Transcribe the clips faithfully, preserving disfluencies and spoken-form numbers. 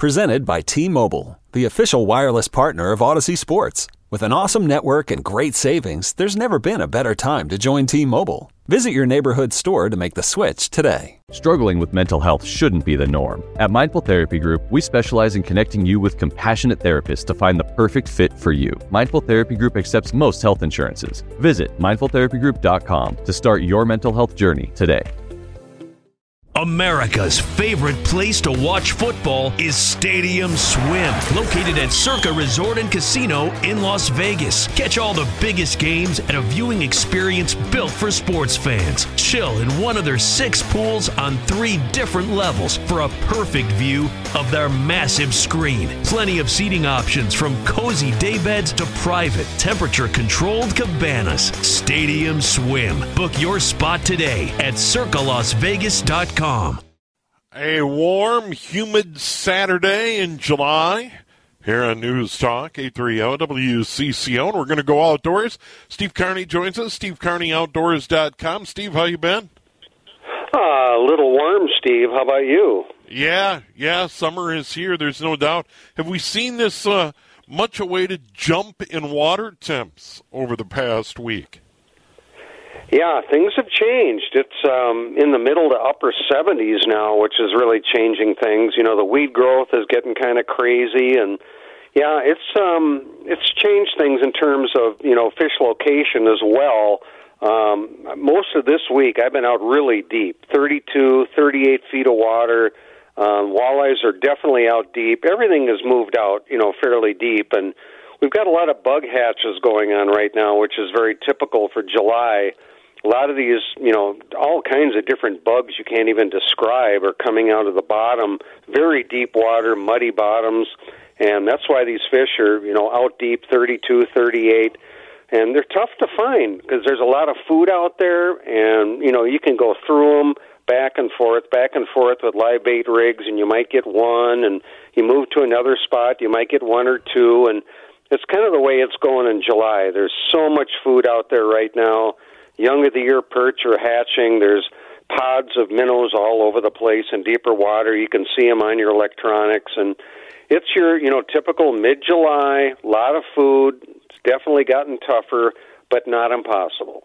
Presented by T-Mobile, the official wireless partner of Odyssey Sports. With an awesome network and great savings, there's never been a better time to join T-Mobile. Visit your neighborhood store to make the switch today. Struggling with mental health shouldn't be the norm. At Mindful Therapy Group, we specialize in connecting you with compassionate therapists to find the perfect fit for you. Mindful Therapy Group accepts most health insurances. Visit mindful therapy group dot com to start your mental health journey today. America's favorite place to watch football is Stadium Swim, located at Circa Resort and Casino in Las Vegas. Catch all the biggest games at a viewing experience built for sports fans. Chill in one of their six pools on three different levels for a perfect view of their massive screen. Plenty of seating options from cozy daybeds to private, temperature-controlled cabanas. Stadium Swim. Book your spot today at circa las vegas dot com. A warm, humid Saturday in July here on News Talk eight thirty W C C O, and we're going to go outdoors. Steve Carney joins us, steve carney outdoors dot com. Steve, how you been? Uh, a little warm, Steve. How about you? Yeah, yeah, summer is here, there's no doubt. Have we seen this uh, much-awaited jump in water temps over the past week? Yeah, things have changed. It's um, in the middle to upper seventies now, which is really changing things. You know, the weed growth is getting kind of crazy, and yeah, it's um, it's changed things in terms of, you know, fish location as well. Um, most of this week, I've been out really deep, thirty-two, thirty-eight feet of water. Um, walleyes are definitely out deep. Everything has moved out, you know, fairly deep, and we've got a lot of bug hatches going on right now, which is very typical for July. A lot of these, you know, all kinds of different bugs you can't even describe are coming out of the bottom, very deep water, muddy bottoms, and that's why these fish are, you know, out deep, thirty-two, thirty-eight, and they're tough to find because there's a lot of food out there, and, you know, you can go through them back and forth, back and forth with live bait rigs, and you might get one, and you move to another spot, you might get one or two, and it's kind of the way it's going in July. There's so much food out there right now. Young of the year perch are hatching. There's pods of minnows all over the place in deeper water. You can see them on your electronics. And it's your, you know, typical mid-July, a lot of food. It's definitely gotten tougher, but not impossible.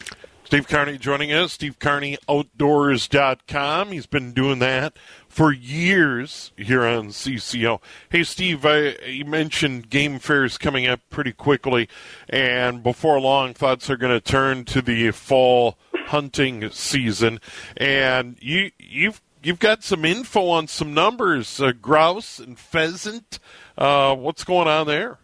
Steve Carney joining us, steve carney outdoors dot com. He's been doing that for years here on C C O. Hey, Steve, I, you mentioned game fairs coming up pretty quickly, and before long, thoughts are going to turn to the fall hunting season. And you, you've you've got some info on some numbers, uh, grouse and pheasant. Uh, what's going on there?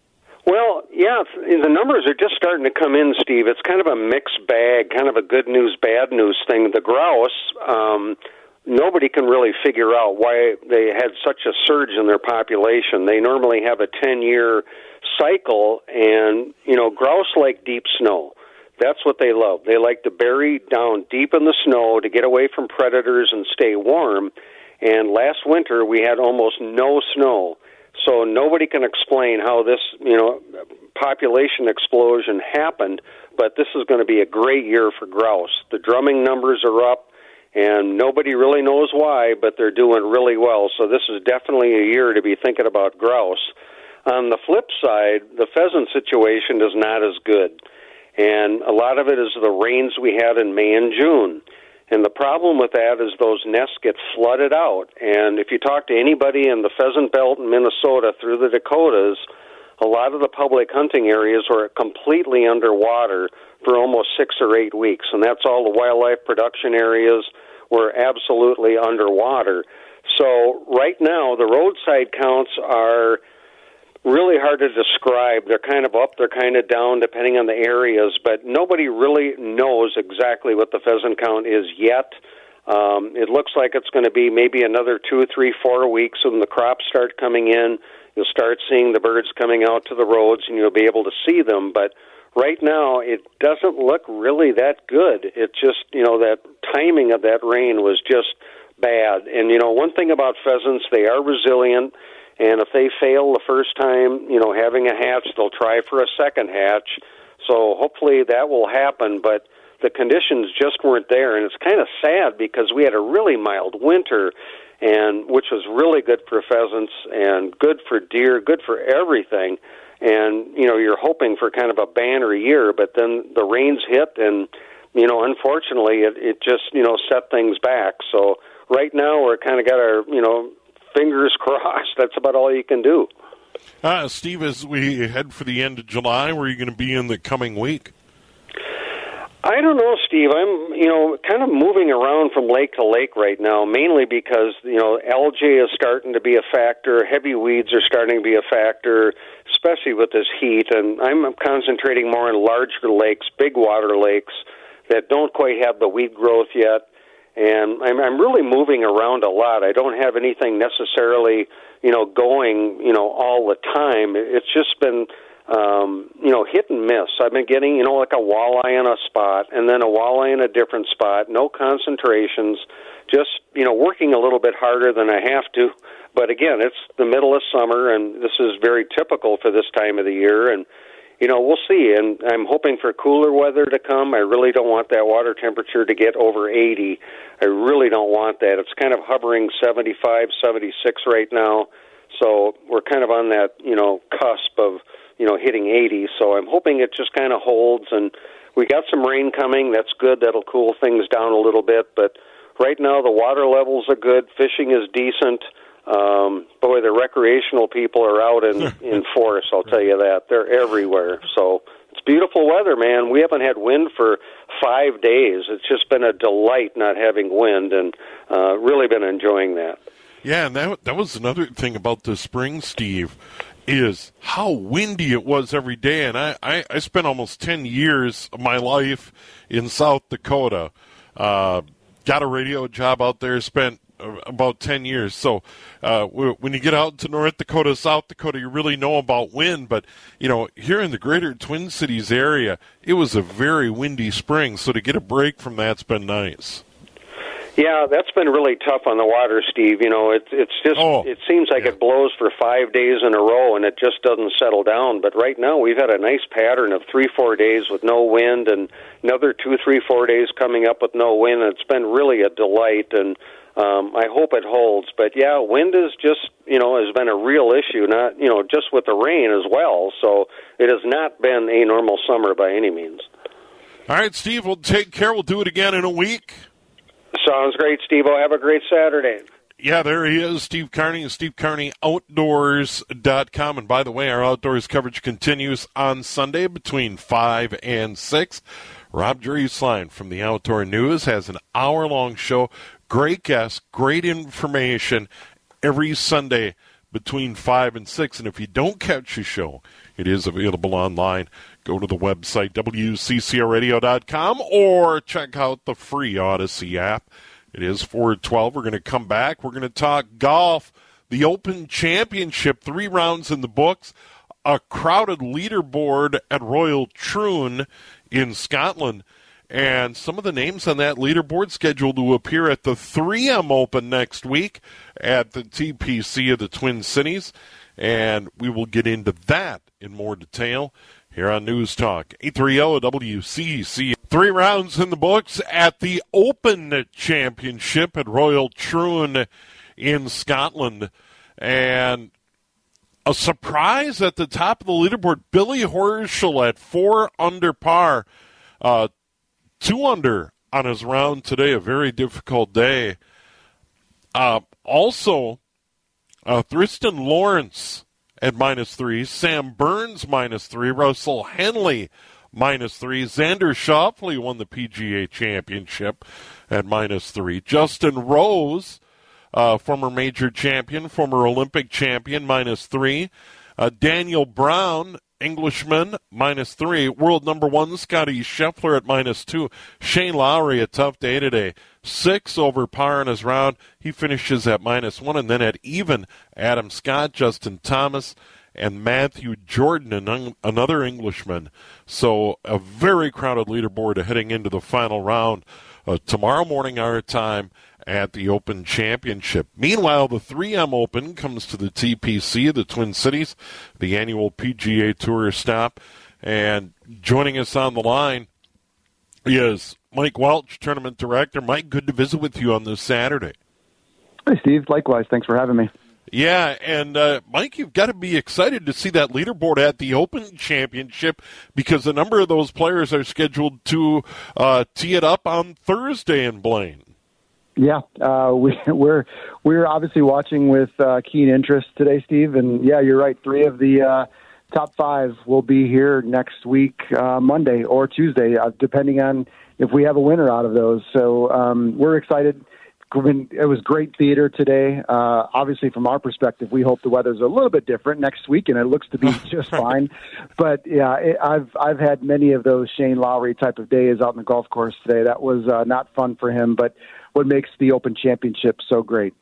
Well, yeah, the numbers are just starting to come in, Steve. It's kind of a mixed bag, kind of a good news, bad news thing. The grouse, um, nobody can really figure out why they had such a surge in their population. They normally have a ten-year cycle, and, you know, grouse like deep snow. That's what they love. They like to bury down deep in the snow to get away from predators and stay warm. And last winter, we had almost no snow. So nobody can explain how this, you know, population explosion happened, but this is going to be a great year for grouse. The drumming numbers are up, and nobody really knows why, but they're doing really well. So this is definitely a year to be thinking about grouse. On the flip side, the pheasant situation is not as good, and a lot of it is the rains we had in May and June. And the problem with that is those nests get flooded out. And if you talk to anybody in the pheasant belt in Minnesota through the Dakotas, a lot of the public hunting areas were completely underwater for almost six or eight weeks. And that's all the wildlife production areas were absolutely underwater. So right now, the roadside counts are really hard to describe. They're kind of up, they're kind of down, depending on the areas, but nobody really knows exactly what the pheasant count is yet. Um, it looks like it's going to be maybe another two, three, four weeks when the crops start coming in. You'll start seeing the birds coming out to the roads, and you'll be able to see them, but right now it doesn't look really that good. It just, you know, that timing of that rain was just bad. And, you know, one thing about pheasants, they are resilient. And if they fail the first time, you know, having a hatch, they'll try for a second hatch. So hopefully that will happen, but the conditions just weren't there. And it's kind of sad because we had a really mild winter, and which was really good for pheasants and good for deer, good for everything. And, you know, you're hoping for kind of a banner year, but then the rains hit, and, you know, unfortunately, it, it just, you know, set things back. So right now we're kind of got our, you know, fingers crossed. That's about all you can do. Uh, Steve, as we head for the end of July, where are you going to be in the coming week? I don't know, Steve. I'm, you know, kind of moving around from lake to lake right now, mainly because, you know, algae is starting to be a factor. Heavy weeds are starting to be a factor, especially with this heat. And I'm concentrating more on larger lakes, big water lakes that don't quite have the weed growth yet. And I'm, I'm really moving around a lot. I don't have anything necessarily, you know, going, you know, all the time. It's just been... Um, you know, hit and miss. I've been getting, you know, like a walleye in a spot and then a walleye in a different spot, no concentrations, just, you know, working a little bit harder than I have to. But again, it's the middle of summer, and this is very typical for this time of the year, and, you know, we'll see. And I'm hoping for cooler weather to come. I really don't want that water temperature to get over eighty. I really don't want that. It's kind of hovering seventy-five, seventy-six right now, so we're kind of on that, you know, cusp of, you know, hitting eighty, so I'm hoping it just kind of holds, and we got some rain coming. That's good. That'll cool things down a little bit, but right now the water levels are good. Fishing is decent. Um, boy, the recreational people are out in, in force, I'll tell you that. They're everywhere, so it's beautiful weather, man. We haven't had wind for five days. It's just been a delight not having wind, and uh, really been enjoying that. Yeah, and that, that was another thing about the spring, Steve, is how windy it was every day. And I, I, I spent almost ten years of my life in South Dakota. Uh, got a radio job out there, spent about ten years. So uh, when you get out to North Dakota, South Dakota, you really know about wind. But, you know, here in the greater Twin Cities area, it was a very windy spring. So to get a break from that's been nice. Yeah, that's been really tough on the water, Steve. You know, it, it's just, oh, it seems like yeah. it blows for five days in a row, and it just doesn't settle down. But right now, we've had a nice pattern of three, four days with no wind, and another two, three, four days coming up with no wind. It's been really a delight, and um, I hope it holds. But, yeah, wind is just, you know, has been a real issue, not, you know, just with the rain as well. So it has not been a normal summer by any means. All right, Steve, we'll take care. We'll do it again in a week. Sounds great, Steve-O. Have a great Saturday. Yeah, there he is, Steve Carney, Steve Carney Outdoors dot com. And by the way, our outdoors coverage continues on Sunday between five and six. Rob Drieslein from the Outdoor News has an hour-long show. Great guests, great information every Sunday between five and six. And if you don't catch the show, it is available online. Go to the website, W C C R radio dot com, or check out the free Odyssey app. It is four twelve. We're going to come back. We're going to talk golf, the Open Championship, three rounds in the books, a crowded leaderboard at Royal Troon in Scotland, and some of the names on that leaderboard scheduled to appear at the three M Open next week at the T P C of the Twin Cities, and we will get into that in more detail here on News Talk eight thirty W C C. Three rounds in the books at the Open Championship at Royal Troon in Scotland. And a surprise at the top of the leaderboard, Billy Horschel at four under par. Uh, two under on his round today, a very difficult day. Uh, also, uh, Thriston Lawrence at minus three, Sam Burns minus three, Russell Henley minus three, Xander Schauffele won the P G A Championship at minus three, Justin Rose, uh, former major champion, former Olympic champion, minus three, uh, Daniel Brown, Englishman, minus three, world number one Scotty Scheffler at minus two, Shane Lowry, a tough day today, six over par in his round. He finishes at minus one, and then at even, Adam Scott, Justin Thomas, and Matthew Jordan, another Englishman. So a very crowded leaderboard heading into the final round uh, tomorrow morning our time at the Open Championship. Meanwhile, the three M Open comes to the T P C, the Twin Cities, the annual P G A Tour stop. And joining us on the line is Mike Welch, Tournament Director. Mike, good to visit with you on this Saturday. Hey, Steve. Likewise. Thanks for having me. Yeah, and uh, Mike, you've got to be excited to see that leaderboard at the Open Championship because a number of those players are scheduled to uh, tee it up on Thursday in Blaine. Yeah, uh, we, we're we're obviously watching with uh, keen interest today, Steve. And yeah, you're right. Three of the uh, top five will be here next week, uh, Monday or Tuesday, uh, depending on if we have a winner out of those. So um, we're excited. It was great theater today. Uh, obviously, from our perspective, we hope the weather's a little bit different next week, and it looks to be just fine. But yeah, it, I've I've had many of those Shane Lowry type of days out in the golf course today. That was uh, not fun for him, but what makes the Open Championship so great.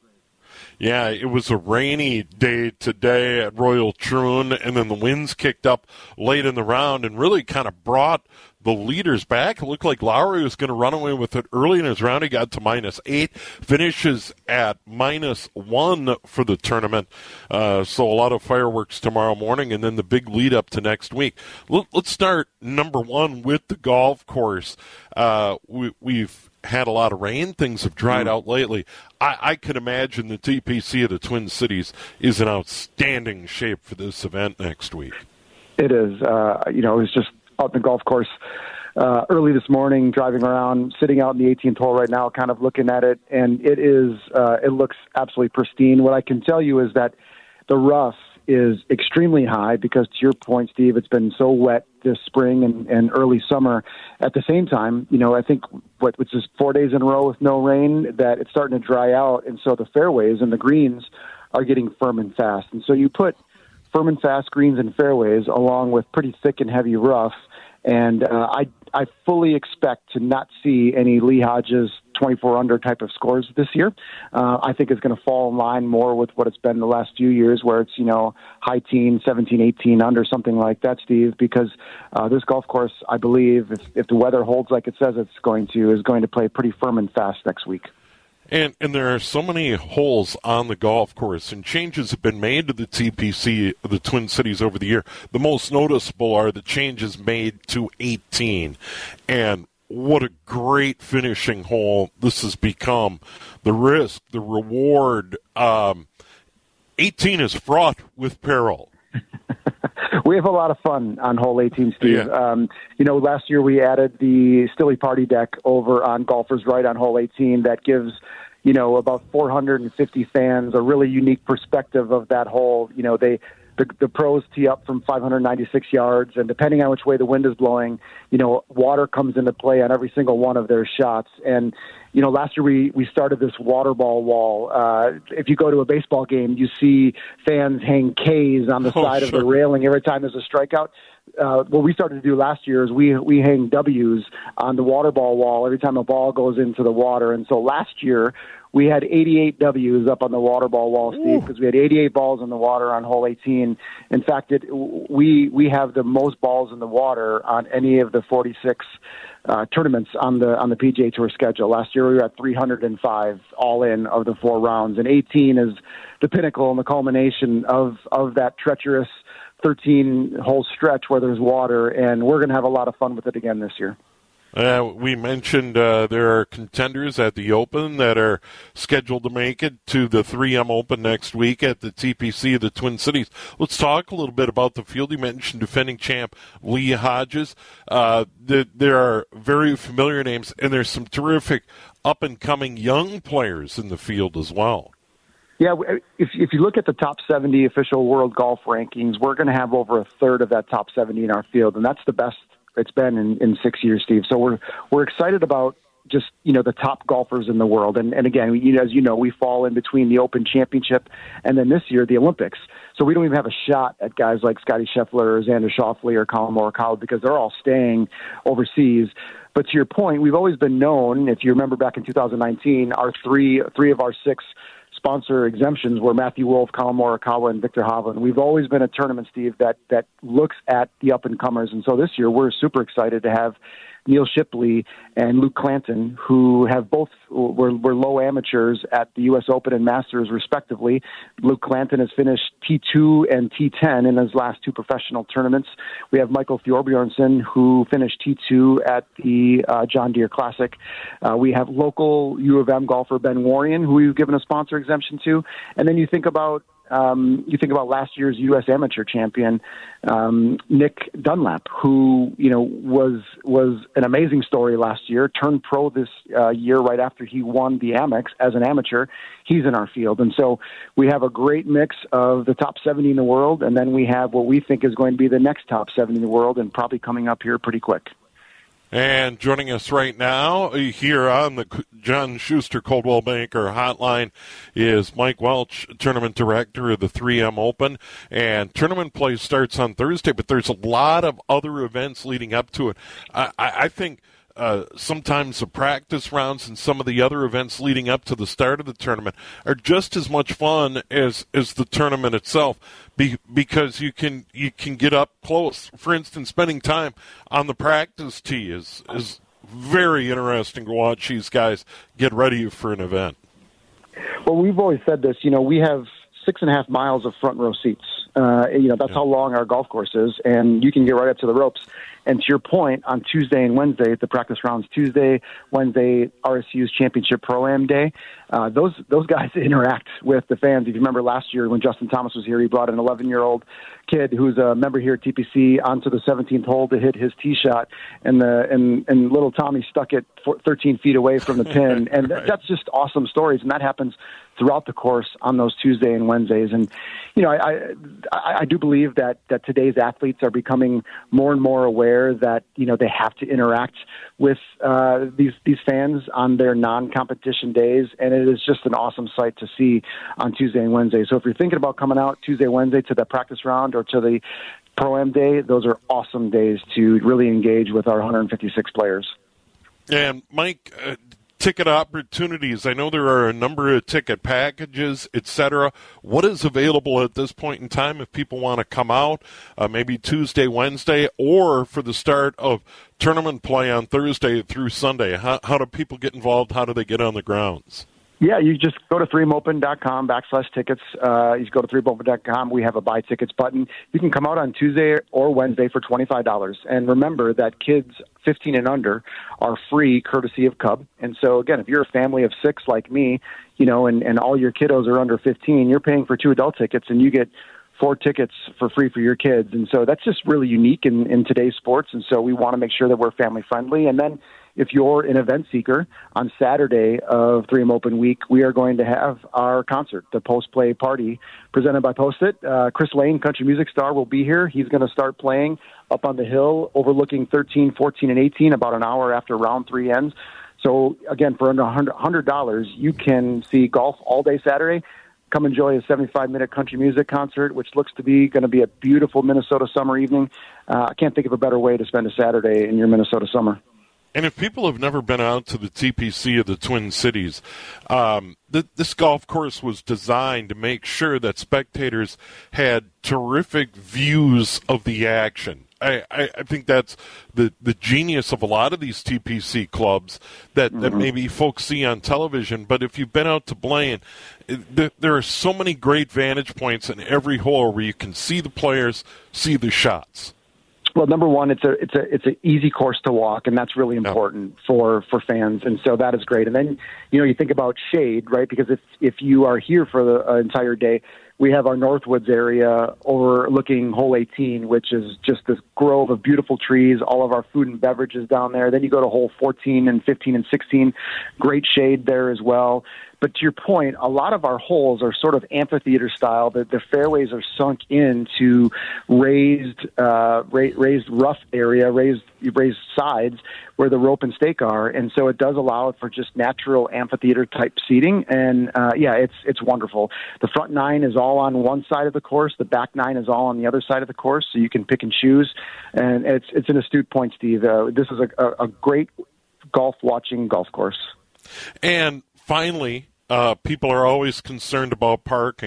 Yeah, it was a rainy day today at Royal Troon, and then the winds kicked up late in the round and really kind of brought the leaders back. It looked like Lowry was going to run away with it early in his round. He got to minus eight, finishes at minus one for the tournament. Uh, so a lot of fireworks tomorrow morning, and then the big lead up to next week. Let's start number one with the golf course. Uh, we, we've had a lot of rain. Things have dried mm. out lately. I, I could imagine the T P C of the Twin Cities is in outstanding shape for this event next week. It is. Uh, you know, it was just out in the golf course uh, early this morning, driving around, sitting out in the eighteenth hole right now, kind of looking at it, and it is. Uh, it looks absolutely pristine. What I can tell you is that the rough is extremely high because, to your point, Steve, it's been so wet this spring and, and early summer. At the same time, you know, I think what which is four days in a row with no rain, that it's starting to dry out, and so the fairways and the greens are getting firm and fast. And so you put firm and fast greens and fairways along with pretty thick and heavy rough, and uh, I I fully expect to not see any Lee Hodges twenty-four under type of scores this year. Uh, I think it's going to fall in line more with what it's been the last few years, where it's, you know, high teen, seventeen, eighteen under, something like that, Steve, because uh, this golf course, I believe, if, if the weather holds like it says it's going to, is going to play pretty firm and fast next week. And and there are so many holes on the golf course, and changes have been made to the T P C, the Twin Cities, over the year. The most noticeable are the changes made to eighteen. And what a great finishing hole this has become. The risk, the reward. Um, eighteen is fraught with peril. We have a lot of fun on hole eighteen, Steve. Yeah. Um, you know, last year we added the Stilly Party Deck over on Golfers Right on hole eighteen. That gives, you know, about four hundred fifty fans a really unique perspective of that hole. You know, they the, the pros tee up from five hundred ninety-six yards, and depending on which way the wind is blowing, you know, water comes into play on every single one of their shots. And you know, last year we, we started this water ball wall. Uh, if you go to a baseball game, you see fans hang K's on the oh, side sure. of the railing every time there's a strikeout. Uh, what we started to do last year is we we hang W's on the water ball wall every time a ball goes into the water. And so last year we had eighty-eight W's up on the water ball wall, Steve, because we had eighty-eight balls in the water on hole eighteen. In fact, it, we we have the most balls in the water on any of the forty-six uh, tournaments on the on the P G A Tour schedule. Last year we were at three hundred five all in of the four rounds, and eighteen is the pinnacle and the culmination of of that treacherous thirteen-hole stretch where there's water, and we're going to have a lot of fun with it again this year. Uh, we mentioned uh, there are contenders at the Open that are scheduled to make it to the three M Open next week at the T P C of the Twin Cities. Let's talk a little bit about the field. You mentioned defending champ Lee Hodges. Uh, the, there are very familiar names, and there's some terrific up-and-coming young players in the field as well. Yeah, if if you look at the top seventy official world golf rankings, we're going to have over a third of that top seventy in our field, and that's the best it's been in, in six years, Steve. So we're we're excited about just, you know, the top golfers in the world. And, and again, you know, as you know, we fall in between the Open Championship and then this year the Olympics. So we don't even have a shot at guys like Scotty Scheffler or Xander Schauffele or Collin Morikawa because they're all staying overseas. But to your point, we've always been known, if you remember back in two thousand nineteen, our three three of our six sponsor exemptions were Matthew Wolff, Collin Morikawa, and Victor Hovland. We've always been a tournament, Steve, that that looks at the up-and-comers. And so this year we're super excited to have Neil Shipley and Luke Clanton, who have both were, were low amateurs at the U S Open and Masters, respectively. Luke Clanton has finished T two and T ten in his last two professional tournaments. We have Michael Thorbjornsen, who finished T two at the uh, John Deere Classic. Uh, we have local U of M golfer Ben Warrion, who we've given a sponsor exemption to. And then you think about Um, you think about last year's U S amateur champion, um, Nick Dunlap, who, you know, was was an amazing story last year, turned pro this uh, year right after he won the Amex as an amateur. He's in our field. And so we have a great mix of the top seventy in the world, and then we have what we think is going to be the next top seventy in the world and probably coming up here pretty quick. And joining us right now here on the John Schuster Coldwell Banker Hotline is Mike Welch, Tournament Director of the three M Open. And tournament play starts on Thursday, but there's a lot of other events leading up to it. I, I think uh, sometimes the practice rounds and some of the other events leading up to the start of the tournament are just as much fun as, as the tournament itself. Be, because you can you can get up close. For instance, spending time on the practice tee is is very interesting to watch these guys get ready for an event. Well, we've always said this. You know, we have six and a half miles of front row seats. Uh, you know, that's yeah. how long our golf course is, and you can get right up to the ropes. And to your point, on Tuesday and Wednesday, the practice rounds Tuesday, Wednesday, R S U's Championship Pro-Am Day, uh, those those guys interact with the fans. If you remember last year when Justin Thomas was here, he brought an eleven-year-old kid who's a member here at T P C onto the seventeenth hole to hit his tee shot, and the and, and little Tommy stuck it thirteen feet away from the pin. And right. that's just awesome stories, and that happens throughout the course on those Tuesday and Wednesdays. And, you know, I, I, I do believe that, that today's athletes are becoming more and more aware that, you know, they have to interact with uh, these, these fans on their non-competition days. And it is just an awesome sight to see on Tuesday and Wednesday. So if you're thinking about coming out Tuesday, Wednesday to the practice round or to the Pro-Am Day, those are awesome days to really engage with our one hundred fifty-six players. And Mike, uh, ticket opportunities. I know there are a number of ticket packages, et cetera. What is available at this point in time if people want to come out, uh, maybe Tuesday, Wednesday, or for the start of tournament play on Thursday through Sunday? How, how do people get involved? How do they get on the grounds? Yeah, you just go to three m open dot com backslash tickets. Uh, you go to three m open dot com. We have a buy tickets button. You can come out on Tuesday or Wednesday for twenty-five dollars. And remember that kids fifteen and under are free courtesy of Cub. And so, again, if you're a family of six like me, you know, and, and all your kiddos are under fifteen, you're paying for two adult tickets and you get four tickets for free for your kids. And so that's just really unique in, in today's sports. And so we want to make sure that we're family friendly. And then if you're an event seeker, on Saturday of three M Open Week, we are going to have our concert, the Post Play Party, presented by Post-it. Uh, Chris Lane, country music star, will be here. He's going to start playing up on the hill overlooking thirteen, fourteen, and eighteen about an hour after round three ends. So, again, for under one hundred dollars, you can see golf all day Saturday. Come enjoy a seventy-five minute country music concert, which looks to be going to be a beautiful Minnesota summer evening. Uh, I can't think of a better way to spend a Saturday in your Minnesota summer. And if people have never been out to the T P C of the Twin Cities, um, th- this golf course was designed to make sure that spectators had terrific views of the action. I, I, I think that's the, the genius of a lot of these T P C clubs that, mm-hmm. that maybe folks see on television. But if you've been out to Blaine, th- there are so many great vantage points in every hole where you can see the players, see the shots. Well, number one, it's a it's a it's an easy course to walk, and that's really important yeah. for, for fans, and so that is great. And then, you know, you think about shade, right? Because if if you are here for the uh, entire day, we have our Northwoods area overlooking hole eighteen, which is just this grove of beautiful trees, all of our food and beverages down there. Then you go to hole fourteen and fifteen and sixteen, great shade there as well. But to your point, a lot of our holes are sort of amphitheater style. The, the fairways are sunk into raised, uh, ra- raised rough area, raised raised sides where the rope and stake are, and so it does allow for just natural amphitheater type seating. And uh, yeah, it's it's wonderful. The front nine is all on one side of the course. The back nine is all on the other side of the course, so you can pick and choose. And it's it's an astute point, Steve. Uh, this is a, a, a great golf watching golf course. And finally, uh, people are always concerned about parking.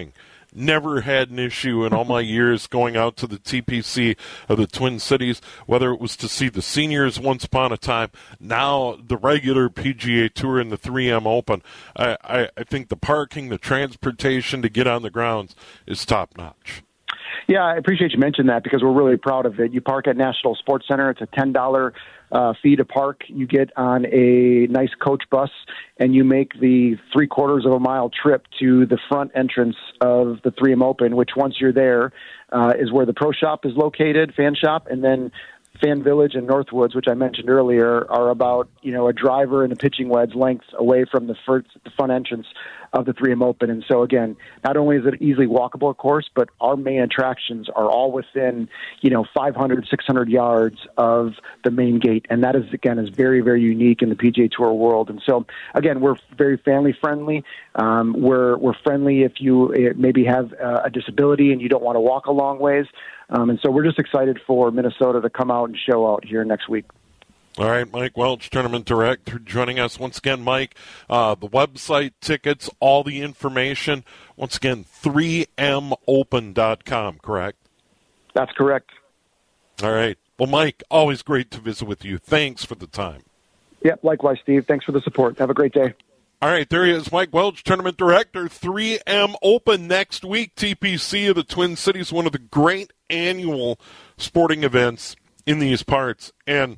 never had an issue in all my years going out to the T P C of the Twin Cities, whether it was to see the seniors once upon a time, now the regular P G A Tour and the three M Open. I, I, I think the parking, the transportation to get on the grounds is top-notch. Yeah, I appreciate you mentioning that because we're really proud of it. You park at National Sports Center. It's a ten dollars uh, fee to park. You get on a nice coach bus, and you make the three-quarters of a mile trip to the front entrance of the three M Open, which once you're there uh, is where the pro shop is located, fan shop, and then Fan Village and Northwoods, which I mentioned earlier, are about, you know, a driver and a pitching wedge length away from the, first, the front entrance of the three M Open. And so, again, not only is it easily walkable, of course, but our main attractions are all within, you know, five hundred, six hundred yards of the main gate. And that is, again, is very, very unique in the P G A Tour world. And so, again, we're very family-friendly. Um, we're, we're friendly if you uh, maybe have uh, a disability and you don't want to walk a long ways. Um, and so we're just excited for Minnesota to come out and show out here next week. All right, Mike Welch, Tournament Director, joining us once again. Mike, uh, the website, tickets, all the information, once again, three M open dot com, correct? That's correct. All right. Well, Mike, always great to visit with you. Thanks for the time. Yeah, likewise, Steve. Thanks for the support. Have a great day. All right, there he is, Mike Welch, Tournament Director, three M Open next week, T P C of the Twin Cities, one of the great annual sporting events in these parts. And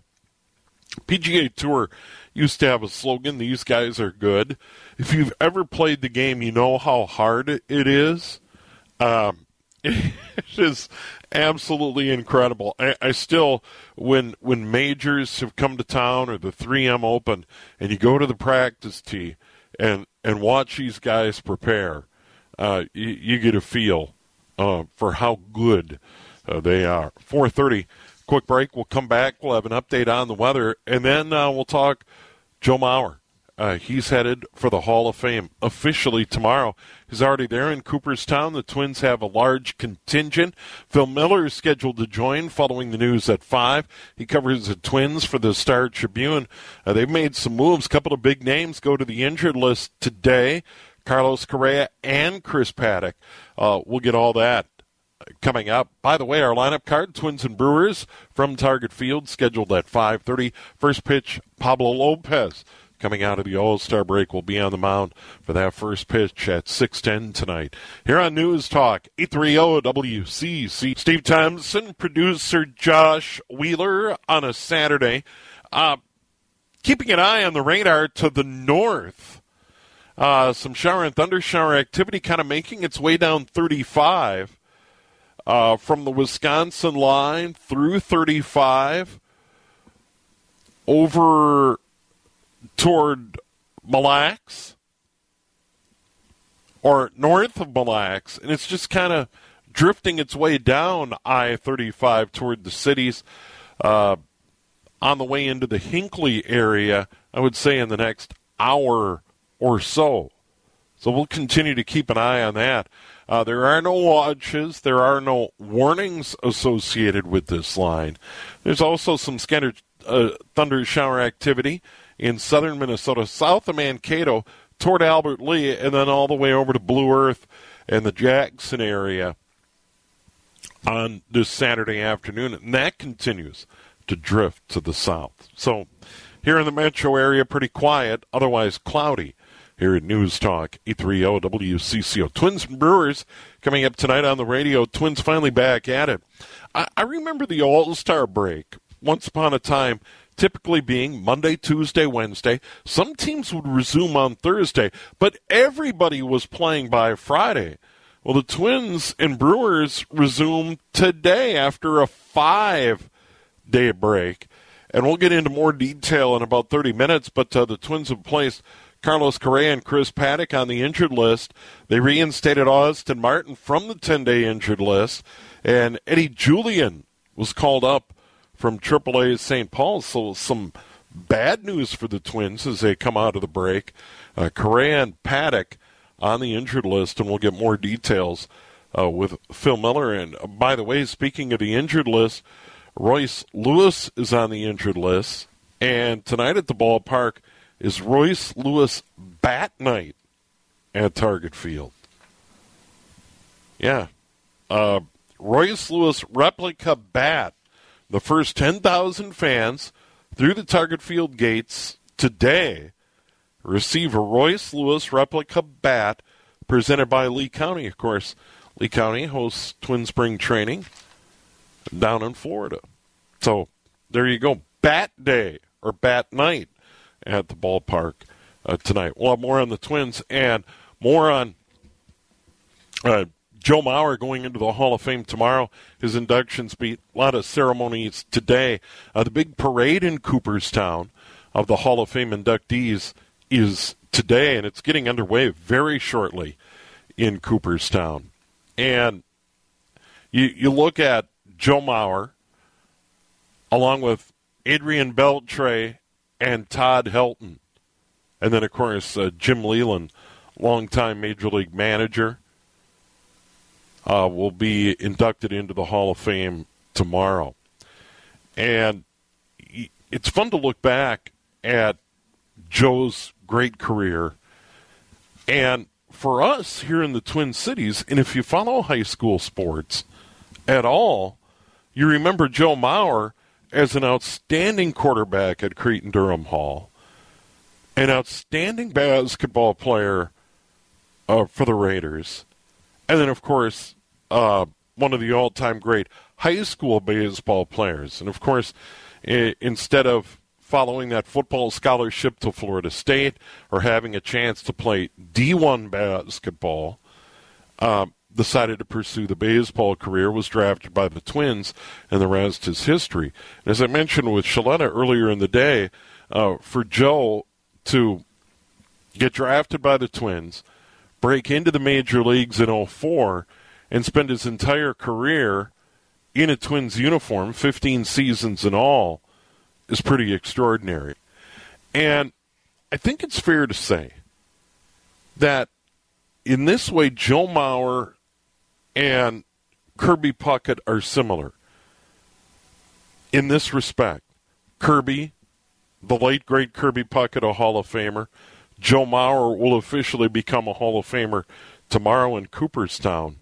P G A Tour used to have a slogan, these guys are good. If you've ever played the game, you know how hard it is. Um, it is absolutely incredible. I, I still, when when majors have come to town or the three M Open, and you go to the practice tee and, and watch these guys prepare, uh, you, you get a feel uh, for how good uh, they are. four thirty. Quick break. We'll come back. We'll have an update on the weather, and then uh, we'll talk Joe Mauer. Uh, he's headed for the Hall of Fame officially tomorrow. He's already there in Cooperstown. The Twins have a large contingent. Phil Miller is scheduled to join following the news at five. He covers the Twins for the Star Tribune. Uh, they've made some moves. A couple of big names go to the injured list today. Carlos Correa and Chris Paddock. Uh, we'll get all that coming up. By the way, our lineup card, Twins and Brewers from Target Field, scheduled at five thirty. First pitch, Pablo Lopez, coming out of the All-Star break, will be on the mound for that first pitch at six ten tonight. Here on News Talk, eight thirty W C C. Steve Thompson, producer Josh Wheeler on a Saturday. Uh, keeping an eye on the radar to the north. Uh, some shower and thunder shower activity kind of making its way down thirty-five. Uh, from the Wisconsin line through thirty-five over toward Mille Lacs or north of Mille Lacs, and it's just kind of drifting its way down I thirty-five toward the cities uh, on the way into the Hinckley area, I would say in the next hour or so. So we'll continue to keep an eye on that. Uh, there are no watches. There are no warnings associated with this line. There's also some scattered uh, thunder shower activity in southern Minnesota, south of Mankato, toward Albert Lee, and then all the way over to Blue Earth and the Jackson area on this Saturday afternoon. And that continues to drift to the south. So here in the metro area, pretty quiet, otherwise cloudy. Here at News Talk, eight thirty W C C O. Twins and Brewers coming up tonight on the radio. Twins finally back at it. I, I remember the All-Star break once upon a time typically being Monday, Tuesday, Wednesday. Some teams would resume on Thursday, but everybody was playing by Friday. Well, the Twins and Brewers resume today after a five-day break. And we'll get into more detail in about thirty minutes, but uh, the Twins have placed Carlos Correa and Chris Paddock on the injured list. They reinstated Austin Martin from the ten-day injured list. And Eddie Julian was called up from triple A Saint Paul. So some bad news for the Twins as they come out of the break. Uh, Correa and Paddock on the injured list, and we'll get more details uh, with Phil Miller. And uh, by the way, speaking of the injured list, Royce Lewis is on the injured list. And tonight at the ballpark is Royce Lewis Bat Night at Target Field. Yeah. Uh, Royce Lewis replica bat. The first ten thousand fans through the Target Field gates today receive a Royce Lewis replica bat presented by Lee County. Of course, Lee County hosts Twin Spring Training down in Florida. So there you go. Bat Day or Bat Night at the ballpark uh, tonight. We'll have more on the Twins and more on uh, Joe Mauer going into the Hall of Fame tomorrow. His induction's beat. A lot of ceremonies today. Uh, the big parade in Cooperstown of the Hall of Fame inductees is today, and it's getting underway very shortly in Cooperstown. And you, you look at Joe Mauer, along with Adrian Beltre and Todd Helton. And then, of course, uh, Jim Leland, longtime Major League manager, uh, will be inducted into the Hall of Fame tomorrow. And it's fun to look back at Joe's great career. And for us here in the Twin Cities, and if you follow high school sports at all, you remember Joe Mauer as an outstanding quarterback at Cretin-Durham Hall, an outstanding basketball player uh, for the Raiders, and then, of course, uh, one of the all-time great high school baseball players. And, of course, I- instead of following that football scholarship to Florida State or having a chance to play D one basketball, uh, decided to pursue the baseball career, was drafted by the Twins, and the rest is history. And as I mentioned with Shaletta earlier in the day, uh, for Joe to get drafted by the Twins, break into the major leagues in oh four, and spend his entire career in a Twins uniform, fifteen seasons in all, is pretty extraordinary. And I think it's fair to say that in this way, Joe Mauer and Kirby Puckett are similar in this respect. Kirby, the late, great Kirby Puckett, a Hall of Famer. Joe Mauer will officially become a Hall of Famer tomorrow in Cooperstown.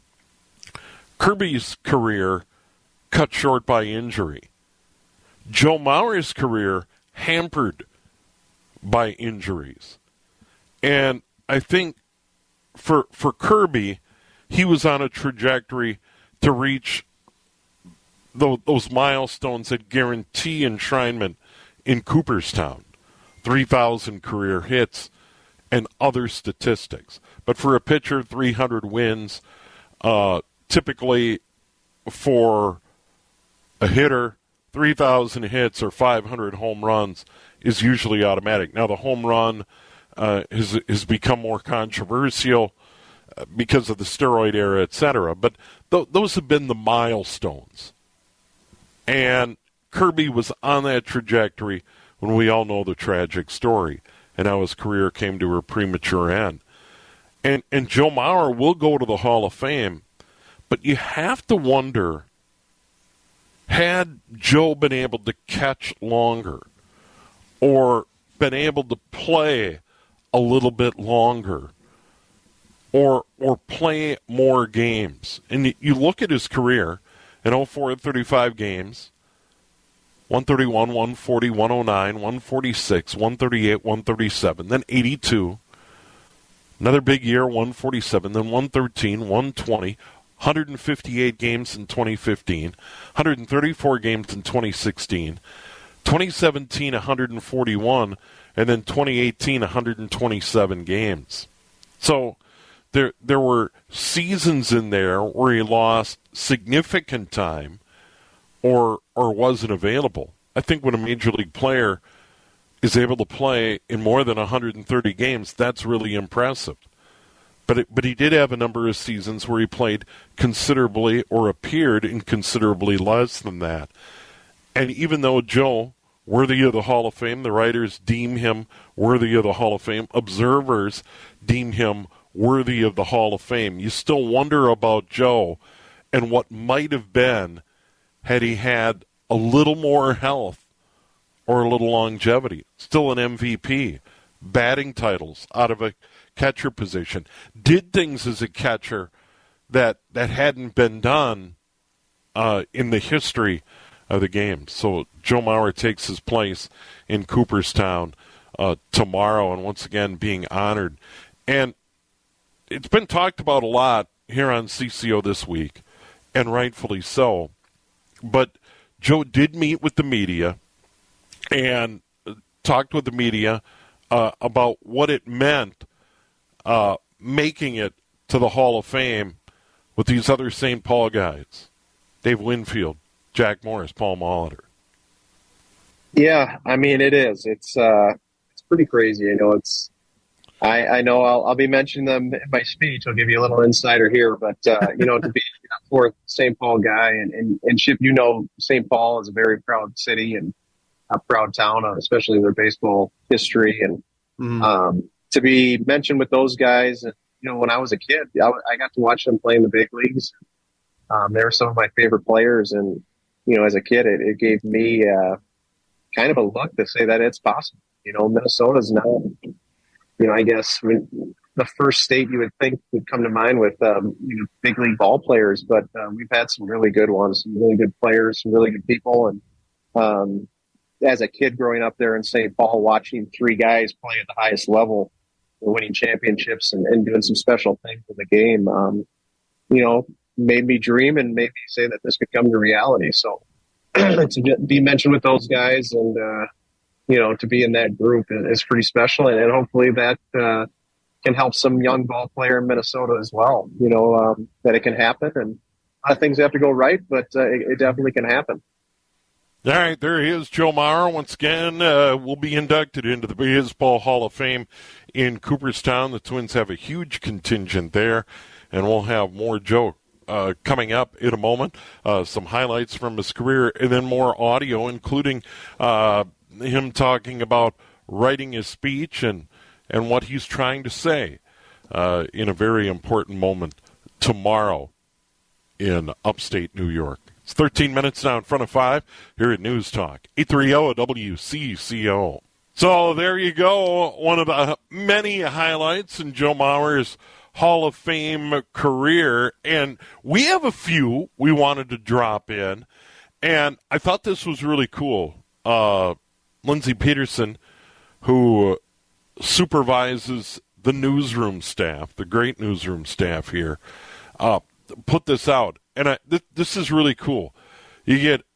Kirby's career cut short by injury. Joe Mauer's career hampered by injuries. And I think for for Kirby, he was on a trajectory to reach those, those milestones that guarantee enshrinement in Cooperstown. three thousand career hits and other statistics. But for a pitcher, three hundred wins. Uh, typically for a hitter, three thousand hits or five hundred home runs is usually automatic. Now, the home run uh, has, has become more controversial uh, because of the steroid era, et cetera. But th- those have been the milestones. And Kirby was on that trajectory when we all know the tragic story and how his career came to a premature end. And, and Joe Mauer will go to the Hall of Fame, but you have to wonder, had Joe been able to catch longer or been able to play a little bit longer or or play more games? And you look at his career, in oh four, thirty-five games, one thirty-one, one forty, one oh nine, one forty-six, one thirty-eight, one thirty-seven, then eighty-two, another big year, one forty-seven, then one thirteen, one twenty, one hundred fifty-eight games in twenty fifteen, one hundred thirty-four games in twenty sixteen, twenty seventeen, one hundred forty-one, and then twenty eighteen, one hundred twenty-seven games. So there there were seasons in there where he lost significant time or or wasn't available. I think when a major league player is able to play in more than one hundred thirty games, that's really impressive. But it, but he did have a number of seasons where he played considerably or appeared in considerably less than that. And even though Joe, worthy of the Hall of Fame, the writers deem him worthy of the Hall of Fame, observers deem him worthy of the Hall of Fame, you still wonder about Joe and what might have been had he had a little more health or a little longevity. Still an M V P, batting titles out of a catcher position, did things as a catcher that that hadn't been done uh, in the history of the game. So Joe Mauer takes his place in Cooperstown uh, tomorrow, and once again being honored. And it's been talked about a lot here on C C O this week, and rightfully so. But Joe did meet with the media and talked with the media uh, about what it meant uh, making it to the Hall of Fame with these other Saint Paul guys, Dave Winfield, Jack Morris, Paul Molitor. Yeah, I mean, it is. It's uh, it's pretty crazy. You know, it's. I, I know I'll, I'll be mentioning them in my speech. I'll give you a little insider here, but uh, you know, to be a fourth Saint Paul guy, and, and and Chip, you know, Saint Paul is a very proud city and a proud town, especially their baseball history, and mm-hmm. um, to be mentioned with those guys. And you know, when I was a kid, I, I got to watch them play in the big leagues. Um, they were some of my favorite players, and you know, as a kid, it, it gave me uh, kind of a look to say that it's possible. You know, Minnesota's now. You know, I guess I mean, the first state you would think would come to mind with um, you know, big league ball players, but uh, we've had some really good ones, some really good players, some really good people. And um, as a kid growing up there in Saint Paul, watching three guys play at the highest level, winning championships and, and doing some special things in the game, um, you know, made me dream and made me say that this could come to reality. So to be mentioned with those guys and, uh, you know, to be in that group is pretty special, and, and hopefully that uh, can help some young ball player in Minnesota as well. You know, um, that it can happen, and a lot of things have to go right, but uh, it, it definitely can happen. All right, there he is, Joe Mauer. Once again, uh, will be inducted into the Baseball Hall of Fame in Cooperstown. The Twins have a huge contingent there, and we'll have more Joe uh, coming up in a moment. Uh, some highlights from his career, and then more audio, including uh, him talking about writing his speech and, and what he's trying to say uh, in a very important moment tomorrow in upstate New York. It's thirteen minutes now in front of five here at News Talk, eight thirty W C C O. So there you go, one of the many highlights in Joe Mauer's Hall of Fame career. And we have a few we wanted to drop in, and I thought this was really cool. Uh, Lindsey Peterson, who supervises the newsroom staff, the great newsroom staff here, uh, put this out. And I, th- this is really cool. You get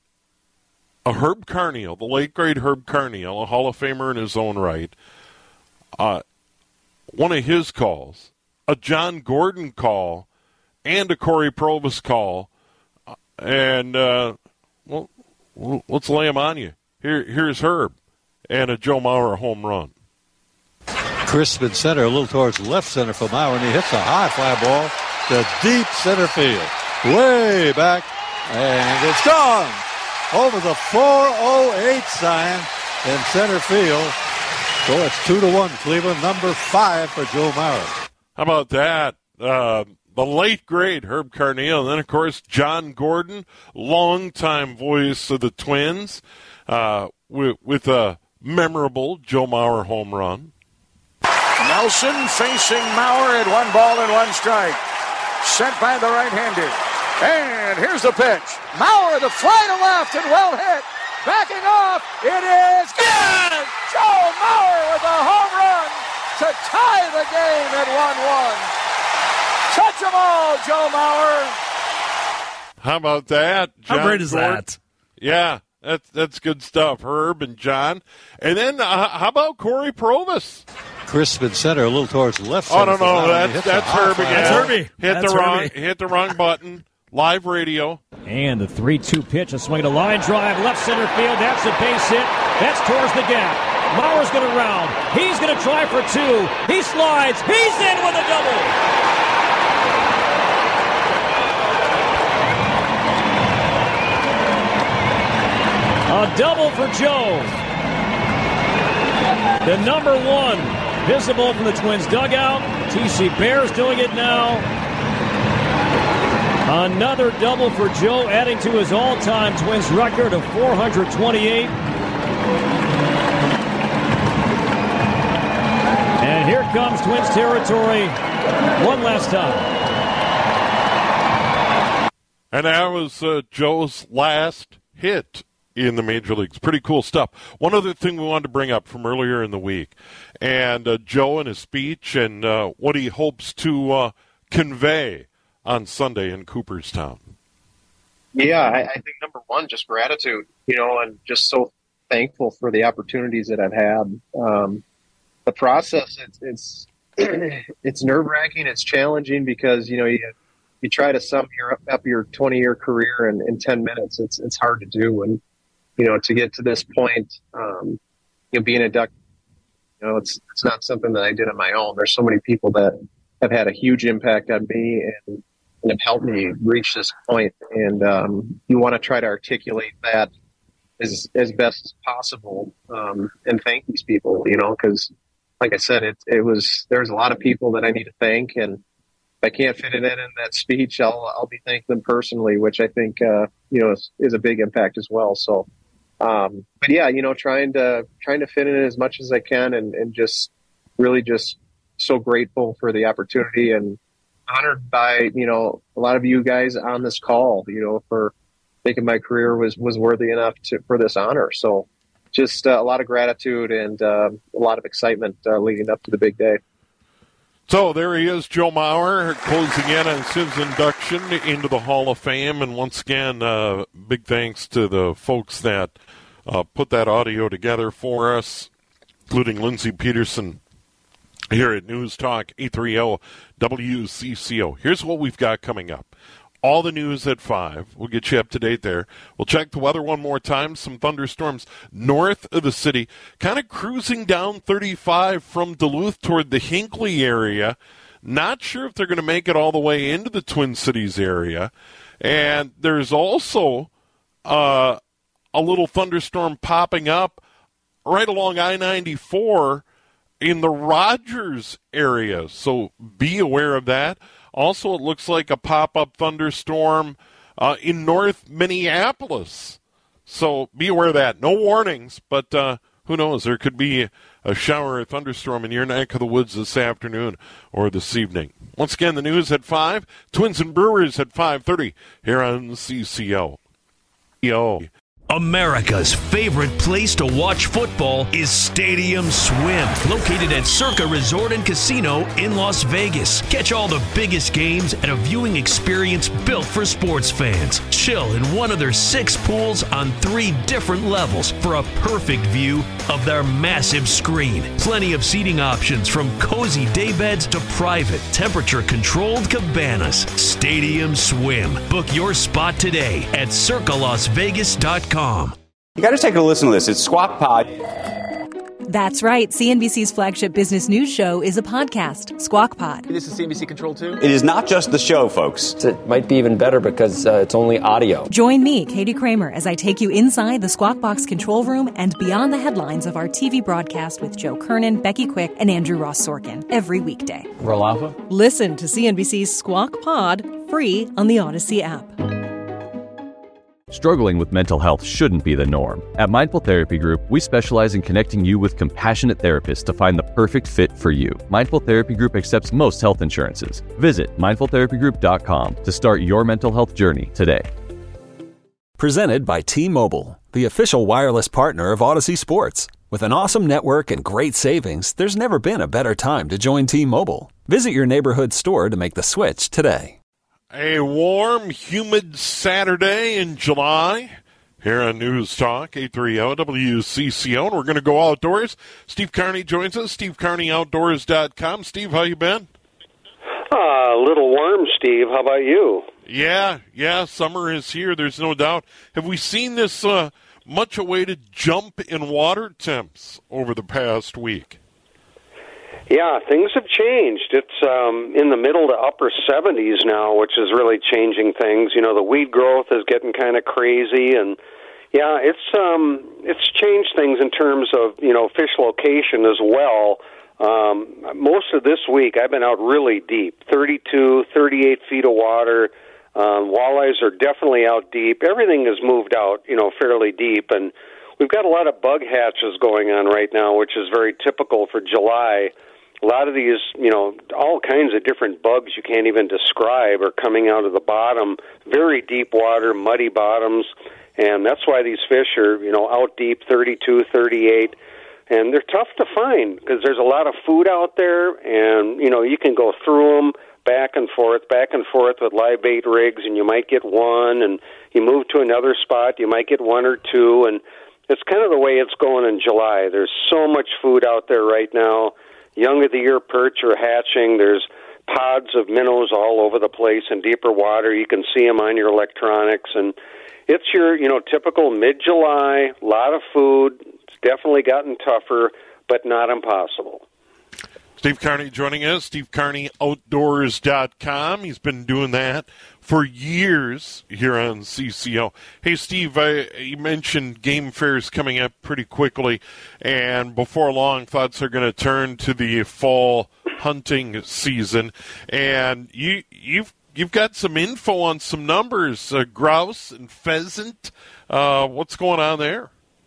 a Herb Carneal, the late, great Herb Carneal, a Hall of Famer in his own right, uh, one of his calls, a John Gordon call, and a Corey Provus call. And, uh, well, let's lay them on you. Here, here's Herb and a Joe Mauer home run. Crisp in center, a little towards left center for Mauer, and he hits a high fly ball to deep center field. Way back, and it's gone over the four oh eight sign in center field. So it's two to one, Cleveland, number five for Joe Mauer. How about that? Uh, the late, great Herb Carneal, and then, of course, John Gordon, longtime voice of the Twins, uh, with, with a memorable Joe Mauer home run. Nelson facing Mauer at one ball and one strike. Sent by the right-hander. And here's the pitch. Mauer, the fly to left and well hit. Backing off. It is good. Joe Mauer with a home run to tie the game at one one. Touch them all, Joe Mauer. How about that, John How great is Gordon? that? Yeah, that's that's good stuff, Herb and John. And then uh, how about Corey Provus? Crisp in center, a little towards left Oh, center. no, no, that's, that's Herb again. That's Herbie. Hit That's the wrong, Herbie. hit the wrong button. Live radio. And the three two pitch, a swing, a line drive, left center field. That's a base hit. That's towards the gap. Mauer's going to round. He's going to try for two. He slides. He's in with a double. A double for Joe. The number one visible from the Twins dugout. T C Bears doing it now. Another double for Joe, adding to his all-time Twins record of four hundred twenty-eight. And here comes Twins territory one last time. And that was uh, Joe's last hit in the major leagues. Pretty cool stuff. One other thing we wanted to bring up from earlier in the week, and uh, Joe in his speech and uh, what he hopes to uh, convey on Sunday in Cooperstown. Yeah, I, I think number one, just gratitude. You know, I'm just so thankful for the opportunities that I've had. Um, the process, it's it's, it's nerve-wracking. It's challenging because, you know, you you try to sum your, up your twenty-year career in, in ten minutes. It's it's hard to do. And, you know, to get to this point, um, you know, being inducted, you know, it's it's not something that I did on my own. There's so many people that have had a huge impact on me and, and have helped me reach this point. And um, you want to try to articulate that as as best as possible, um, and thank these people, you know, because, like I said, it it was there's a lot of people that I need to thank, and if I can't fit it in in that speech, I'll I'll be thanking them personally, which I think uh, you know is, is a big impact as well. So. Um, but yeah, you know, trying to trying to fit in as much as I can, and, and just really just so grateful for the opportunity and honored by, you know, a lot of you guys on this call, you know, for thinking my career was, was worthy enough to, for this honor. So just uh, a lot of gratitude and uh, a lot of excitement uh, leading up to the big day. So there he is, Joe Mauer, closing in on his induction into the Hall of Fame. And once again, uh, big thanks to the folks that uh, put that audio together for us, including Lindsey Peterson here at News Talk eight thirty W C C O. Here's what we've got coming up. All the news at five. We'll get you up to date there. We'll check the weather one more time. Some thunderstorms north of the city, kind of cruising down thirty-five from Duluth toward the Hinckley area. Not sure if they're going to make it all the way into the Twin Cities area. And there's also uh, a little thunderstorm popping up right along I ninety-four in the Rogers area. So be aware of that. Also, it looks like a pop-up thunderstorm uh, in North Minneapolis. So be aware of that. No warnings, but uh, who knows? There could be a shower or thunderstorm in your neck of the woods this afternoon or this evening. Once again, the news at five. Twins and Brewers at five thirty here on C C O. Yo. America's favorite place to watch football is Stadium Swim, located at Circa Resort and Casino in Las Vegas. Catch all the biggest games at a viewing experience built for sports fans. Chill in one of their six pools on three different levels for a perfect view of their massive screen. Plenty of seating options from cozy daybeds to private, temperature-controlled cabanas. Stadium Swim. Book your spot today at circa las vegas dot com. You got to take a listen to this. It's Squawk Pod. That's right. C N B C's flagship business news show is a podcast, Squawk Pod. This is C N B C Control too? It is not just the show, folks. It might be even better because uh, it's only audio. Join me, Katie Kramer, as I take you inside the Squawk Box control room and beyond the headlines of our T V broadcast with Joe Kernan, Becky Quick, and Andrew Ross Sorkin every weekday. Roll Alpha? Listen to C N B C's Squawk Pod free on the Odyssey app. Struggling with mental health shouldn't be the norm. At Mindful Therapy Group, we specialize in connecting you with compassionate therapists to find the perfect fit for you. Mindful Therapy Group accepts most health insurances. Visit mindful therapy group dot com to start your mental health journey today. Presented by T-Mobile, the official wireless partner of Odyssey Sports. With an awesome network and great savings, there's never been a better time to join T-Mobile. Visit your neighborhood store to make the switch today. A warm, humid Saturday in July here on News Talk eight thirty W C C O, and we're going to go outdoors. Steve Carney joins us, steve carney outdoors dot com. Steve, how you been? Uh, a little warm, Steve. How about you? Yeah, yeah, summer is here, there's no doubt. Have we seen this uh, much-awaited jump in water temps over the past week? Yeah, things have changed. It's um, in the middle to upper seventies now, which is really changing things. You know, the weed growth is getting kind of crazy, and yeah, it's um, it's changed things in terms of, you know, fish location as well. Um, most of this week, I've been out really deep, thirty-two, thirty-eight feet of water. Um, walleyes are definitely out deep. Everything has moved out, you know, fairly deep, and we've got a lot of bug hatches going on right now, which is very typical for July. a lot of these, you know, all kinds of different bugs you can't even describe are coming out of the bottom, very deep water, muddy bottoms, and that's why these fish are, you know, out deep, thirty-two, thirty-eight, and they're tough to find because there's a lot of food out there, and, you know, you can go through them back and forth, back and forth with live bait rigs, and you might get one, and you move to another spot, you might get one or two, and it's kind of the way it's going in July. There's so much food out there right now. Young of the year perch are hatching. There's pods of minnows all over the place in deeper water. You can see them on your electronics, and it's your, you know, typical mid-July, lot of food. It's definitely gotten tougher, but not impossible. Steve Carney joining us, Steve Carney Outdoors dot com. He's been doing that for years here on C C O. Hey, Steve, I, you mentioned game fairs coming up pretty quickly, and before long, thoughts are going to turn to the fall hunting season. And you, you've you've got some info on some numbers, uh, grouse and pheasant. Uh, what's going on there?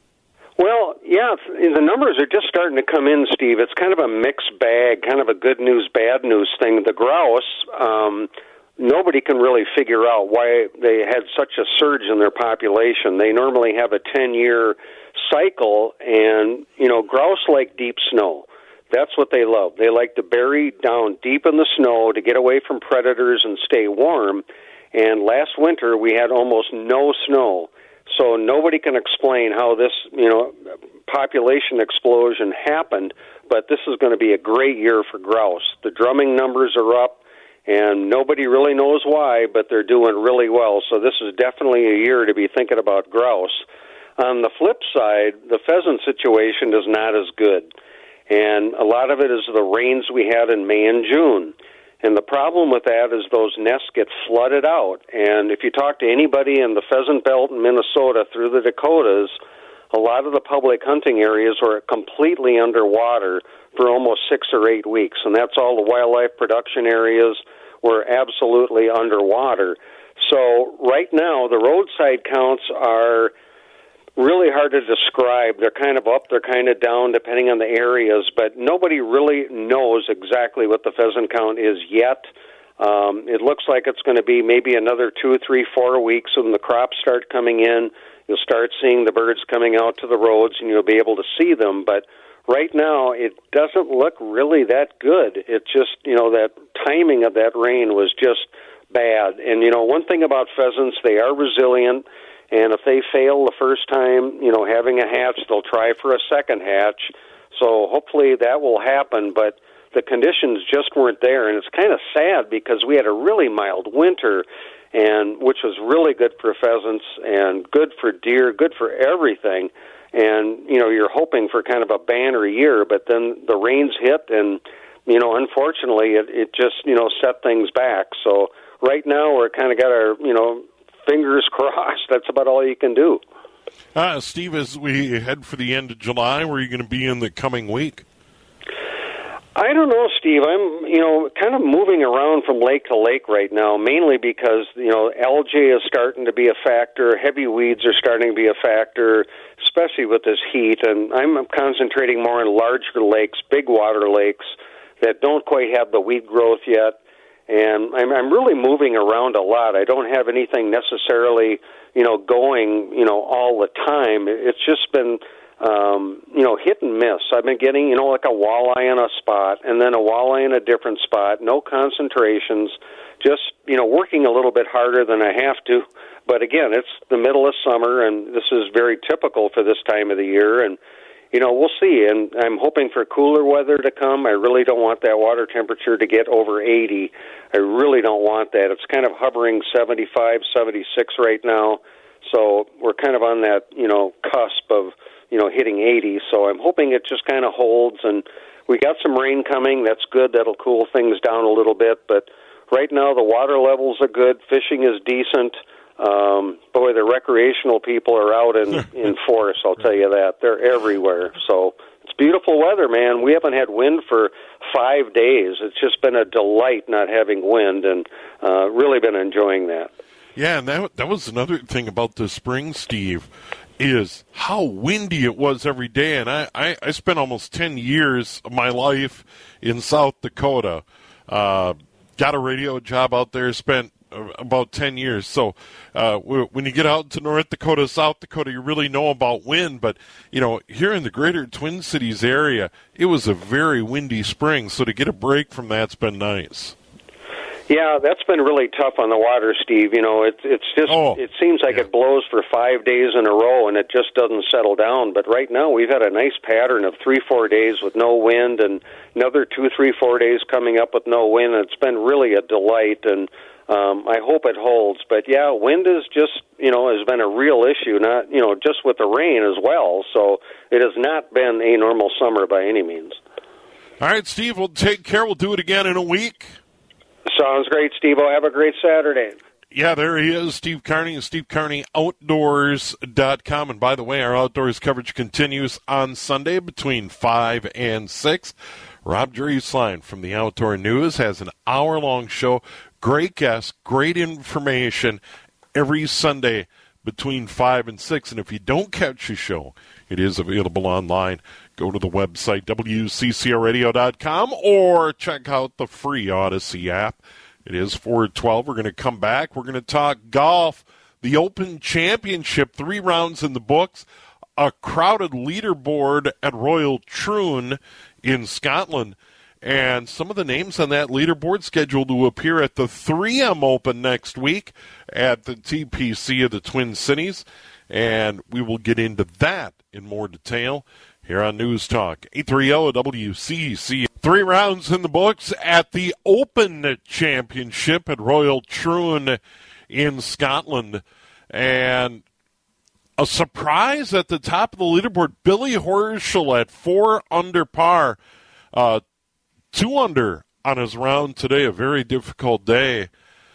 Well, yeah, the numbers are just starting to come in, Steve. It's kind of a mixed bag, kind of a good news, bad news thing. The grouse, um, nobody can really figure out why they had such a surge in their population. They normally have a ten-year cycle, and, you know, grouse like deep snow. That's what they love. They like to bury down deep in the snow to get away from predators and stay warm. And last winter, we had almost no snow. So nobody can explain how this, you know, population explosion happened, but this is going to be a great year for grouse. The drumming numbers are up, and nobody really knows why, but they're doing really well. So this is definitely a year to be thinking about grouse. On the flip side, the pheasant situation is not as good, and a lot of it is the rains we had in May and June. And the problem with that is those nests get flooded out. And if you talk to anybody in the pheasant belt in Minnesota through the Dakotas, a lot of the public hunting areas were completely underwater for almost six or eight weeks. And that's all the wildlife production areas were absolutely underwater. So right now, the roadside counts are really hard to describe. They're kind of up, they're kind of down, depending on the areas, but nobody really knows exactly what the pheasant count is yet. Um, it looks like it's going to be maybe another two, three, four weeks when the crops start coming in. You'll start seeing the birds coming out to the roads, and you'll be able to see them, but right now it doesn't look really that good. It just, you know, that timing of that rain was just bad. And, you know, one thing about pheasants, they are resilient. And if they fail the first time, you know, having a hatch, they'll try for a second hatch. So hopefully that will happen, but the conditions just weren't there. And it's kind of sad because we had a really mild winter, and which was really good for pheasants and good for deer, good for everything. And, you know, you're hoping for kind of a banner year, but then the rains hit, and, you know, unfortunately it, it just, you know, set things back. So right now we're kind of got our, you know, fingers crossed. That's about all you can do. Uh, Steve, as we head for the end of July, where are you going to be in the coming week? I don't know, Steve. I'm, you know, kind of moving around from lake to lake right now, mainly because, you know, algae is starting to be a factor. Heavy weeds are starting to be a factor, especially with this heat. And I'm concentrating more on larger lakes, big water lakes that don't quite have the weed growth yet. And I'm, I'm really moving around a lot. I don't have anything necessarily, you know, going, you know, all the time. It's just been, um, you know, hit and miss. I've been getting, you know, like a walleye in a spot and then a walleye in a different spot, no concentrations, just, you know, working a little bit harder than I have to. But again, it's the middle of summer, and this is very typical for this time of the year. And, you know, we'll see, and I'm hoping for cooler weather to come. I really don't want that water temperature to get over eighty. I really don't want that. It's kind of hovering seventy-five, seventy-six right now, so we're kind of on that, you know, cusp of, you know, hitting eighty. So I'm hoping it just kind of holds, and we got some rain coming. That's good. That'll cool things down a little bit, but right now the water levels are good. Fishing is decent. Um, boy, the recreational people are out in, in force, I'll tell you that. They're everywhere. So it's beautiful weather, man. We haven't had wind for five days. It's just been a delight not having wind, and uh, really been enjoying that. Yeah, and that that was another thing about the spring, Steve. is how windy it was every day. And I, I, I spent almost ten years of my life in South Dakota. Uh, got a radio job out there, spent about ten years. So uh, when you get out to North Dakota, South Dakota, you really know about wind. But, you know, here in the greater Twin Cities area, it was a very windy spring. So to get a break from that's been nice. Yeah, that's been really tough on the water, Steve. You know, it's it's just oh, it seems like yeah. it blows for five days in a row, and it just doesn't settle down. But right now, we've had a nice pattern of three, four days with no wind, and another two, three, four days coming up with no wind. It's been really a delight, and um, I hope it holds. But yeah, wind is just you know has been a real issue, not you know just with the rain as well. So it has not been a normal summer by any means. All right, Steve, we'll take care. We'll do it again in a week. Sounds great, Steve-O. Have a great Saturday. Yeah, there he is, Steve Carney, Steve Carney Outdoors dot com. And by the way, our outdoors coverage continues on Sunday between five and six. Rob Drieslein from the Outdoor News has an hour-long show. Great guests, great information every Sunday between five and six. And if you don't catch the show, it is available online. Go to the website, W C C O radio dot com, or check out the free Odyssey app. It is four twelve. We're going to come back. We're going to talk golf, the Open Championship, three rounds in the books, a crowded leaderboard at Royal Troon in Scotland, and some of the names on that leaderboard scheduled to appear at the three M Open next week at the T P C of the Twin Cities, and we will get into that in more detail here on News Talk eight thirty W C C. Three rounds in the books at the Open Championship at Royal Troon in Scotland. And a surprise at the top of the leaderboard, Billy Horschel at four under par. Uh, two under on his round today, a very difficult day.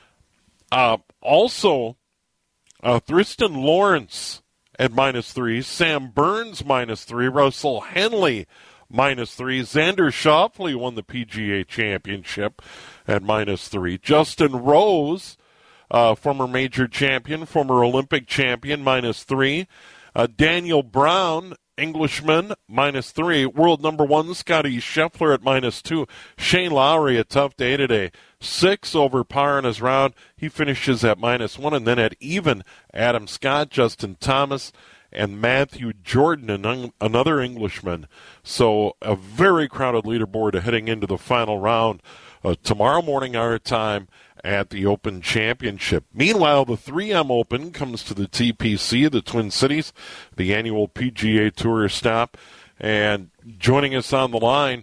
Uh, also, uh, Thriston Lawrence at minus three, Sam Burns minus three, Russell Henley minus three, Xander Schauffele won the P G A Championship at minus three, Justin Rose, uh, former major champion, former Olympic champion, minus three, uh, Daniel Brown, Englishman, minus three, world number one, Scotty Scheffler at minus two, Shane Lowry, a tough day today, six over par in his round, he finishes at minus one, and then at even, Adam Scott, Justin Thomas, and Matthew Jordan, another Englishman. So a very crowded leaderboard heading into the final round uh, tomorrow morning our time at the Open Championship. Meanwhile, the three M Open comes to the T P C of the Twin Cities, the annual P G A Tour stop. And joining us on the line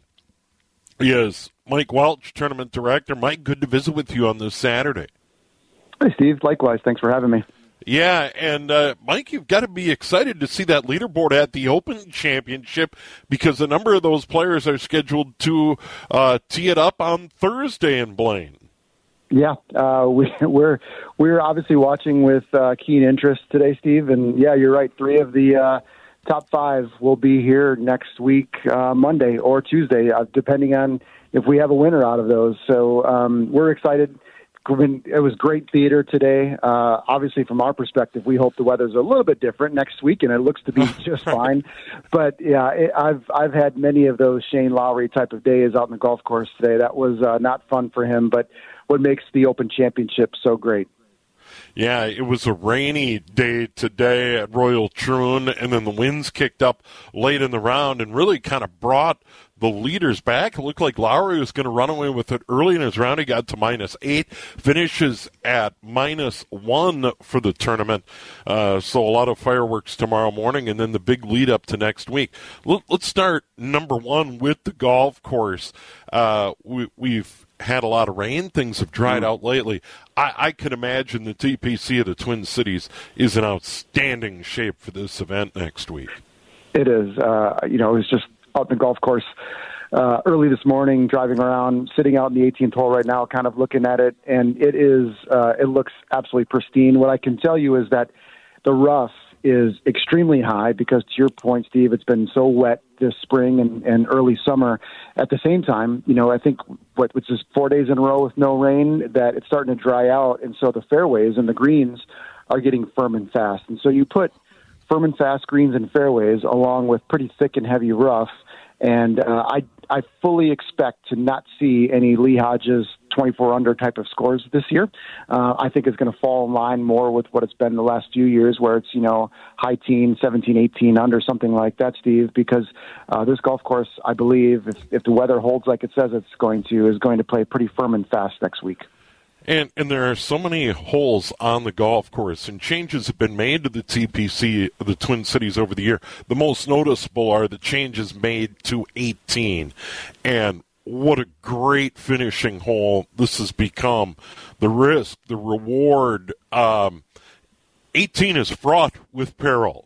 is Mike Welch, Tournament Director. Mike, good to visit with you on this Saturday. Hey, Steve. Likewise. Thanks for having me. Yeah, and uh, Mike, you've got to be excited to see that leaderboard at the Open Championship because a number of those players are scheduled to uh, tee it up on Thursday in Blaine. Yeah, uh, we, we're we're obviously watching with uh, keen interest today, Steve. And yeah, you're right. Three of the uh, top five will be here next week, uh, Monday or Tuesday, uh, depending on if we have a winner out of those. So um, we're excited. It was great theater today. Uh, obviously, from our perspective, we hope the weather's a little bit different next week, and it looks to be just fine. But yeah, it, I've I've had many of those Shane Lowry type of days out in the golf course today. That was uh, not fun for him, but what makes the Open Championship so great. Yeah, it was a rainy day today at Royal Troon, and then the winds kicked up late in the round and really kind of brought the leaders back. It looked like Lowry was going to run away with it early in his round. He got to minus eight, finishes at minus one for the tournament. Uh, so a lot of fireworks tomorrow morning, and then the big lead up to next week. Let's start number one with the golf course. Uh, we, we've had a lot of rain. Things have dried out lately. I, I can imagine the T P C of the Twin Cities is in outstanding shape for this event next week. It is. Uh, you know, it was just out in the golf course uh, early this morning, driving around, sitting out in the eighteenth hole right now, kind of looking at it, and it is. Uh, it looks absolutely pristine. What I can tell you is that the rough is extremely high because, to your point, Steve, it's been so wet this spring and, and early summer. At the same time, you know, I think what which is four days in a row with no rain, that it's starting to dry out, and so the fairways and the greens are getting firm and fast. And so you put firm and fast greens and fairways, along with pretty thick and heavy rough. And uh, I I fully expect to not see any Lee Hodges twenty-four under type of scores this year. Uh, I think it's going to fall in line more with what it's been the last few years, where it's, you know, high teen, seventeen, eighteen under, something like that, Steve, because uh, this golf course, I believe, if, if the weather holds like it says it's going to, is going to play pretty firm and fast next week. And and there are so many holes on the golf course, and changes have been made to the T P C, the Twin Cities, over the year. The most noticeable are the changes made to eighteen. And what a great finishing hole this has become. The risk, the reward. Um, eighteen is fraught with peril.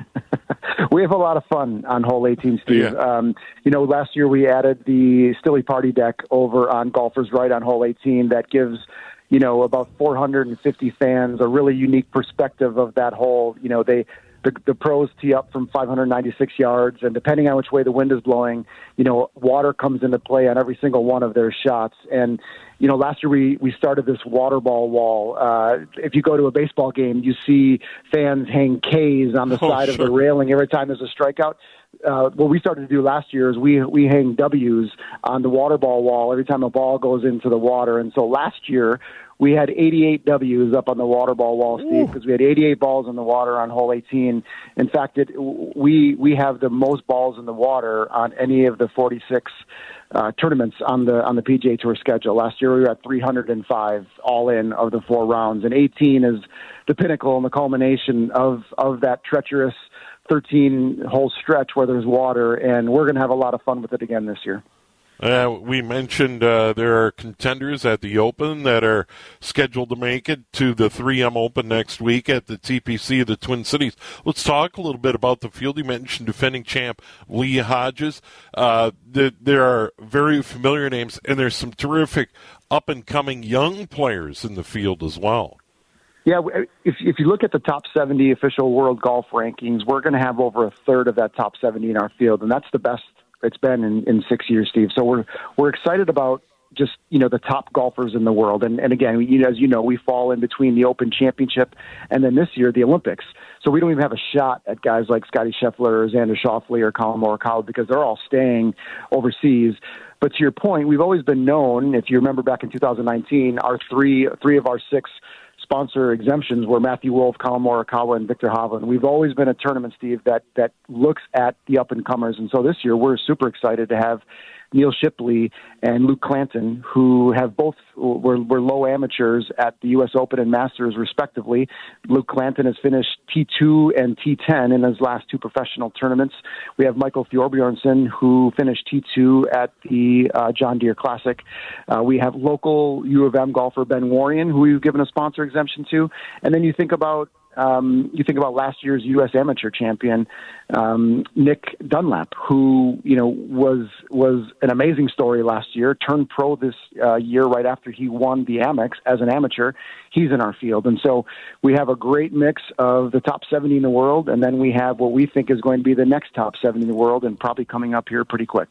We have a lot of fun on hole eighteen, Steve. Yeah. Um, you know, last year we added the Stilly Party Deck over on Golfers Right on hole eighteen that gives, you know, about four hundred fifty fans a really unique perspective of that hole. You know, they the, the pros tee up from five hundred ninety-six yards, and depending on which way the wind is blowing, you know, water comes into play on every single one of their shots. And you know, last year we, we started this water ball wall. Uh, if you go to a baseball game, you see fans hang K's on the oh, side sure. of the railing every time there's a strikeout. Uh, what we started to do last year is we we hang W's on the water ball wall every time a ball goes into the water. And so last year we had eighty-eight W's up on the water ball wall, Steve, because we had eighty-eight balls in the water on hole eighteen. In fact, it, we we have the most balls in the water on any of the forty-six uh, tournaments on the on the P G A Tour schedule. Last year we were at three hundred five all in of the four rounds, and eighteen is the pinnacle and the culmination of of that treacherous thirteen-hole stretch where there's water, and we're going to have a lot of fun with it again this year. Uh, we mentioned uh, there are contenders at the Open that are scheduled to make it to the three M Open next week at the T P C of the Twin Cities. Let's talk a little bit about the field. You mentioned defending champ Lee Hodges. Uh, the, there are very familiar names, and there's some terrific up-and-coming young players in the field as well. Yeah, if if you look at the top seventy official world golf rankings, we're going to have over a third of that top seventy in our field, and that's the best it's been in, in six years, Steve. So we're we're excited about just, you know, the top golfers in the world. And and again, you know, as you know, we fall in between the Open Championship and then this year the Olympics. So we don't even have a shot at guys like Scotty Scheffler or Xander Schauffele or Colin Morikawa because they're all staying overseas. But to your point, we've always been known, if you remember back in two thousand nineteen, our three three of our six sponsor exemptions were Matthew Wolff, Colin Morikawa, and Victor Hovland. We've always been a tournament, Steve, that that looks at the up-and-comers. And so this year we're super excited to have Neil Shipley and Luke Clanton, who have both were, were low amateurs at the U S Open and Masters, respectively. Luke Clanton has finished T two and T ten in his last two professional tournaments. We have Michael Thorbjornsen, who finished T two at the uh, John Deere Classic. Uh, we have local U of M golfer Ben Warren, who we've given a sponsor exemption to. And then you think about Um, you think about last year's U S amateur champion, um, Nick Dunlap, who, you know, was was an amazing story last year, turned pro this uh, year right after he won the Amex as an amateur. He's in our field. And so we have a great mix of the top seventy in the world, and then we have what we think is going to be the next top seventy in the world and probably coming up here pretty quick.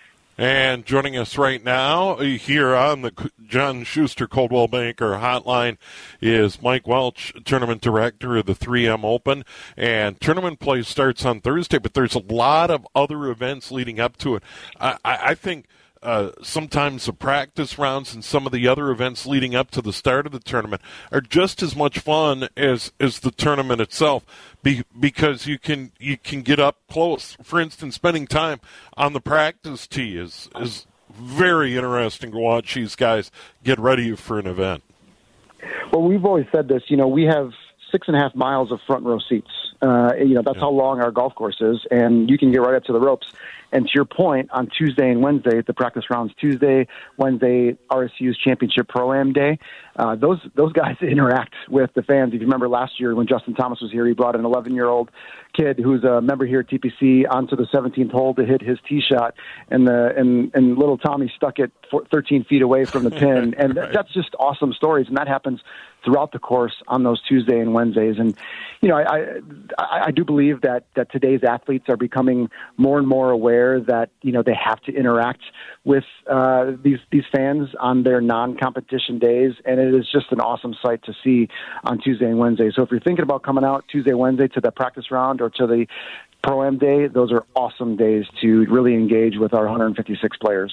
And joining us right now here on the John Schuster Coldwell Banker Hotline is Mike Welch, Tournament Director of the three M Open. And tournament play starts on Thursday, but there's a lot of other events leading up to it. I, I think uh, sometimes the practice rounds and some of the other events leading up to the start of the tournament are just as much fun as, as the tournament itself. Be, because you can you can get up close. For instance, spending time on the practice tee is is very interesting to watch these guys get ready for an event. Well, we've always said this. You know, we have six and a half miles of front row seats. Uh, you know, that's yeah. how long our golf course is, and you can get right up to the ropes. And to your point, on Tuesday and Wednesday, the practice rounds Tuesday, Wednesday, R S U's Championship Pro-Am Day, uh, those those guys interact with the fans. If you remember last year when Justin Thomas was here, he brought an eleven-year-old kid who's a member here at T P C onto the seventeenth hole to hit his tee shot, and the and, and little Tommy stuck it thirteen feet away from the pin. And right. that's just awesome stories, and that happens throughout the course on those Tuesday and Wednesdays. And, you know, I, I, I do believe that, that today's athletes are becoming more and more aware that, you know, they have to interact with uh, these, these fans on their non-competition days. And it is just an awesome sight to see on Tuesday and Wednesday. So if you're thinking about coming out Tuesday, Wednesday to the practice round or to the Pro-Am day, those are awesome days to really engage with our one hundred fifty-six players.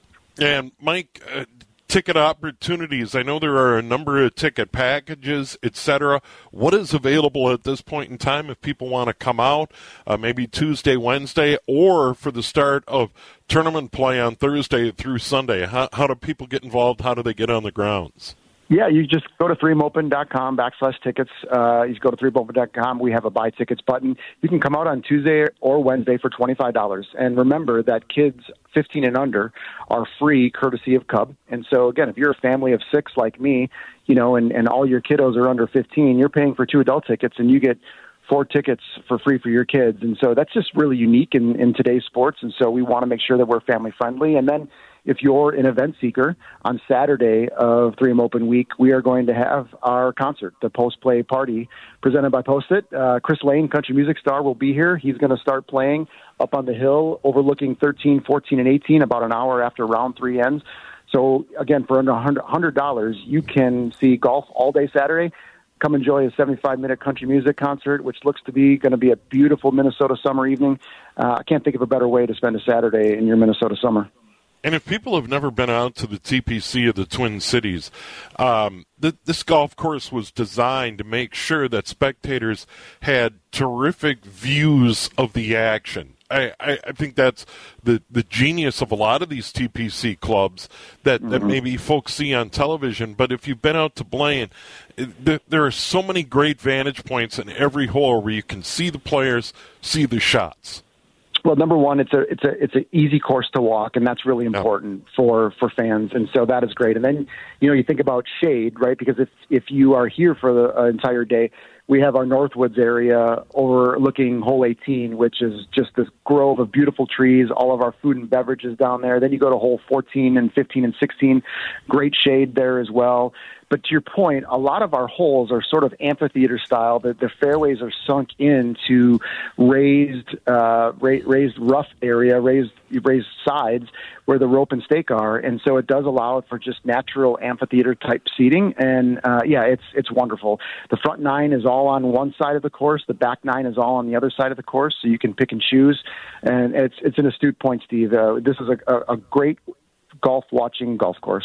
And Mike, uh, ticket opportunities. I know there are a number of ticket packages, et cetera. What is available at this point in time if people want to come out, uh, maybe Tuesday, Wednesday, or for the start of tournament play on Thursday through Sunday? How, how do people get involved? How do they get on the grounds? Yeah, you just go to three m open dot com backslash tickets. Uh, you go to three m open dot com. We have a buy tickets button. You can come out on Tuesday or Wednesday for twenty-five dollars. And remember that kids fifteen and under are free courtesy of Cub. And so, again, if you're a family of six like me, you know, and, and all your kiddos are under fifteen, you're paying for two adult tickets and you get four tickets for free for your kids. And so that's just really unique in, in today's sports. And so we want to make sure that we're family friendly. And then if you're an event seeker, on Saturday of three M Open Week, we are going to have our concert, the Post-Play Party, presented by Post-It. Uh, Chris Lane, country music star, will be here. He's going to start playing up on the hill overlooking thirteen, fourteen, and eighteen about an hour after round three ends. So, again, for under one hundred dollars, you can see golf all day Saturday. Come enjoy a seventy-five minute country music concert, which looks to be going to be a beautiful Minnesota summer evening. Uh, I can't think of a better way to spend a Saturday in your Minnesota summer. And if people have never been out to the T P C of the Twin Cities, um, th- this golf course was designed to make sure that spectators had terrific views of the action. I, I, I think that's the, the genius of a lot of these T P C clubs that, mm-hmm. that maybe folks see on television. But if you've been out to Blaine, th- there are so many great vantage points in every hole where you can see the players, see the shots. Well, number one, it's a it's a it's an easy course to walk, and that's really important yeah. for, for fans, and so that is great. And then, you know, you think about shade, right? Because if if you are here for the uh, entire day, we have our Northwoods area overlooking hole eighteen, which is just this grove of beautiful trees, all of our food and beverages down there. Then you go to hole fourteen and fifteen and sixteen, great shade there as well. But to your point, a lot of our holes are sort of amphitheater style. The, the fairways are sunk into raised, uh, ra- raised rough area, raised raised sides where the rope and stake are, and so it does allow for just natural amphitheater type seating. And uh, yeah, it's it's wonderful. The front nine is all on one side of the course. The back nine is all on the other side of the course, so you can pick and choose. And it's it's an astute point, Steve. Uh, this is a, a, a great golf watching golf course.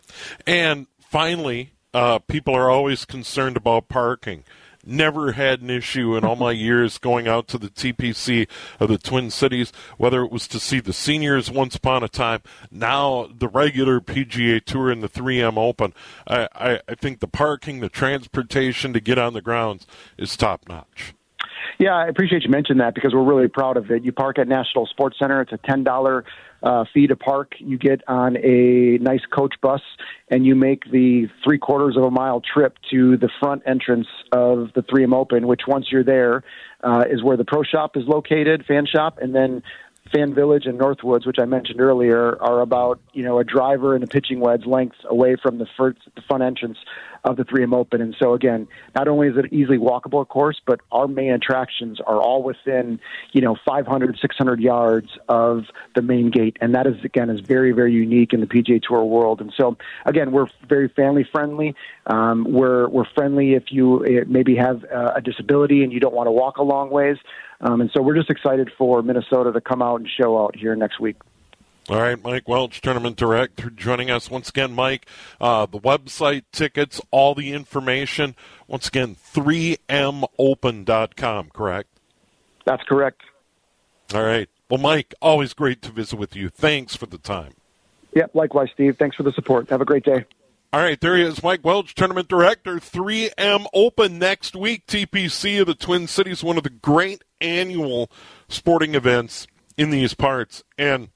And finally, Uh, people are always concerned about parking. Never had an issue in all my years going out to the T P C of the Twin Cities, whether it was to see the seniors once upon a time, now the regular P G A Tour and the three M Open. I, I, I think the parking, the transportation to get on the grounds is top-notch. Yeah, I appreciate you mentioning that because we're really proud of it. You park at National Sports Center. It's a ten dollars uh, fee to park. You get on a nice coach bus, and you make the three-quarters of a mile trip to the front entrance of the three M Open, which once you're there uh, is where the pro shop is located, fan shop, and then Fan Village and Northwoods, which I mentioned earlier, are about, you know, a driver and a pitching wedge length away from the, first, the front entrance of the three M Open. And so, again, not only is it easily walkable, of course, but our main attractions are all within, you know, five hundred, six hundred yards of the main gate. And that is, again, is very, very unique in the P G A Tour world. And so, again, we're very family-friendly. Um, we're, we're friendly if you maybe have a disability and you don't want to walk a long ways. Um, and so we're just excited for Minnesota to come out and show out here next week. All right, Mike Welch, Tournament Director, joining us once again. Mike, uh, the website, tickets, all the information, once again, three m open dot com, correct? That's correct. All right. Well, Mike, always great to visit with you. Thanks for the time. Yeah, likewise, Steve. Thanks for the support. Have a great day. All right, there he is, Mike Welch, Tournament Director, three M Open next week, T P C of the Twin Cities, one of the great annual sporting events in these parts. And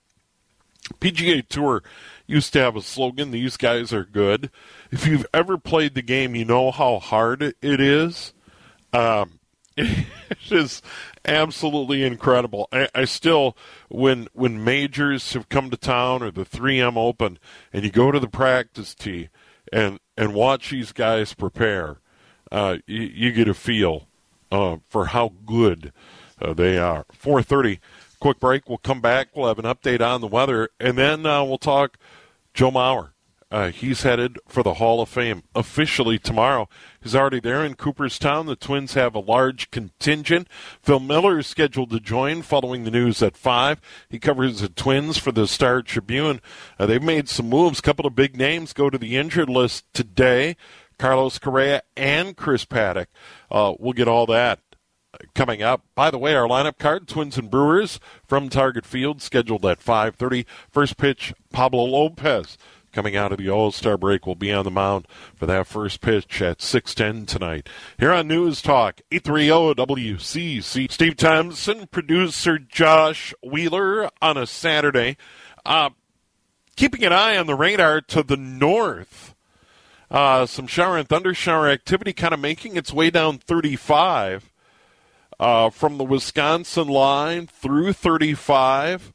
P G A Tour used to have a slogan, these guys are good. If you've ever played the game, you know how hard it is. Um, it is absolutely incredible. I, I still, when when majors have come to town or the three M Open, and you go to the practice tee, and and watch these guys prepare, uh, you, you get a feel uh, for how good uh, they are. four thirty, quick break. We'll come back. We'll have an update on the weather, and then uh, we'll talk Joe Mauer. Uh, he's headed for the Hall of Fame officially tomorrow. He's already there in Cooperstown. The Twins have a large contingent. Phil Miller is scheduled to join following the news at five. He covers the Twins for the Star Tribune. Uh, they've made some moves. A couple of big names go to the injured list today. Carlos Correa and Chris Paddack. Uh, we'll get all that coming up. By the way, our lineup card, Twins and Brewers from Target Field, scheduled at five thirty. First pitch, Pablo Lopez, coming out of the All-Star break, will be on the mound for that first pitch at six ten tonight. Here on News Talk, eight thirty W C C. Steve Thompson, producer Josh Wheeler on a Saturday. Uh, keeping an eye on the radar to the north. Uh, some shower and thunder shower activity kind of making its way down thirty-five uh, from the Wisconsin line through thirty-five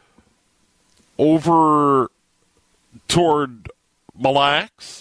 over toward Mille Lacs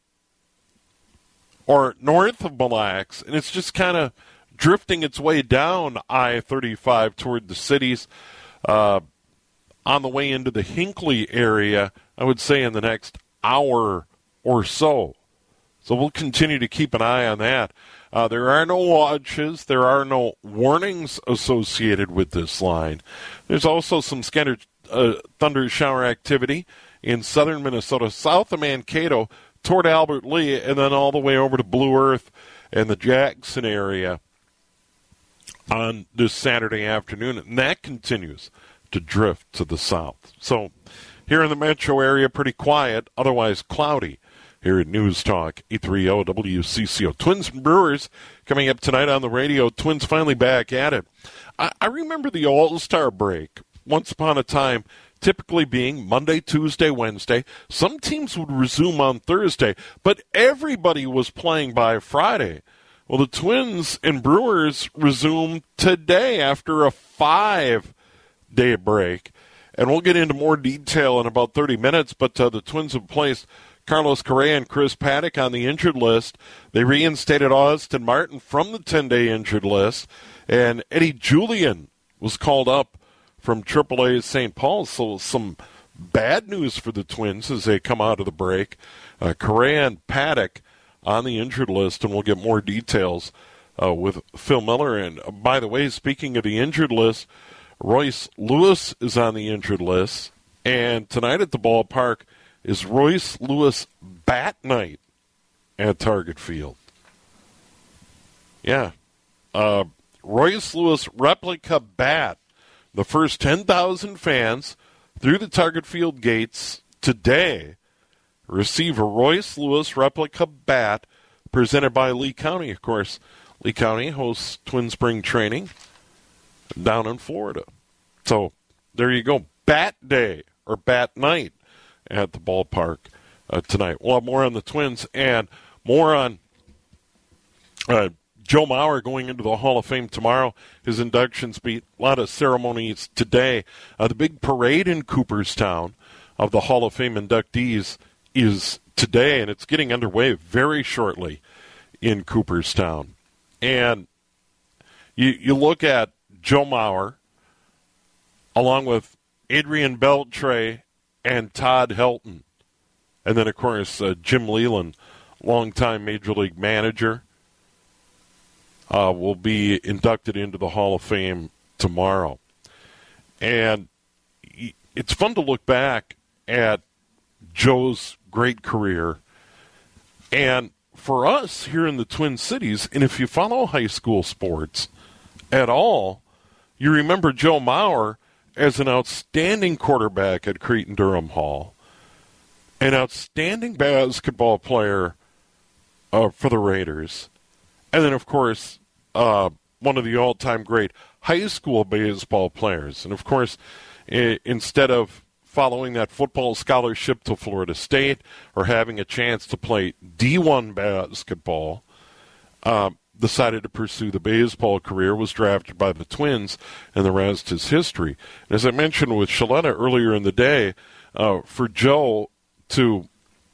or north of Mille Lacs, and it's just kind of drifting its way down I thirty-five toward the cities uh, on the way into the Hinckley area, I would say in the next hour or so. So we'll continue to keep an eye on that. Uh, there are no watches. There are no warnings associated with this line. There's also some scattered uh, thunder shower activity in southern Minnesota, south of Mankato, toward Albert Lee, and then all the way over to Blue Earth and the Jackson area on this Saturday afternoon. And that continues to drift to the south. So here in the metro area, pretty quiet, otherwise cloudy. Here at News Talk, eight thirty W C C O. Twins and Brewers coming up tonight on the radio. Twins finally back at it. I, I remember the All-Star break once upon a time typically being Monday, Tuesday, Wednesday. Some teams would resume on Thursday, but everybody was playing by Friday. Well, the Twins and Brewers resume today after a five-day break. And we'll get into more detail in about thirty minutes, but uh, the Twins have placed Carlos Correa and Chris Paddack on the injured list. They reinstated Austin Martin from the ten-day injured list, and Eddie Julian was called up from triple A Saint Paul. So some bad news for the Twins as they come out of the break. Uh, Correa and Paddack on the injured list, and we'll get more details uh, with Phil Miller. And uh, by the way, speaking of the injured list, Royce Lewis is on the injured list, and tonight at the ballpark is Royce Lewis Bat Night at Target Field. Yeah. Uh, Royce Lewis replica bat. The first ten thousand fans through the Target Field gates today receive a Royce Lewis replica bat presented by Lee County. Of course, Lee County hosts Twin Spring Training down in Florida. So there you go. Bat Day or Bat Night at the ballpark uh, tonight. We'll have more on the Twins and more on uh, Joe Mauer going into the Hall of Fame tomorrow. His induction speech, a lot of ceremonies today. Uh, the big parade in Cooperstown of the Hall of Fame inductees is today, and it's getting underway very shortly in Cooperstown. And you, you look at Joe Mauer along with Adrian Beltre and Todd Helton. And then, of course, uh, Jim Leyland, longtime Major League manager, uh, will be inducted into the Hall of Fame tomorrow. And it's fun to look back at Joe's great career. And for us here in the Twin Cities, and if you follow high school sports at all, you remember Joe Mauer as an outstanding quarterback at Creighton-Durham Hall, an outstanding basketball player uh, for the Raiders, and then, of course, uh, one of the all-time great high school baseball players. And, of course, I- instead of following that football scholarship to Florida State or having a chance to play D one basketball, uh, decided to pursue the baseball career, was drafted by the Twins, and the rest is history. And as I mentioned with Shaletta earlier in the day, uh, for Joe to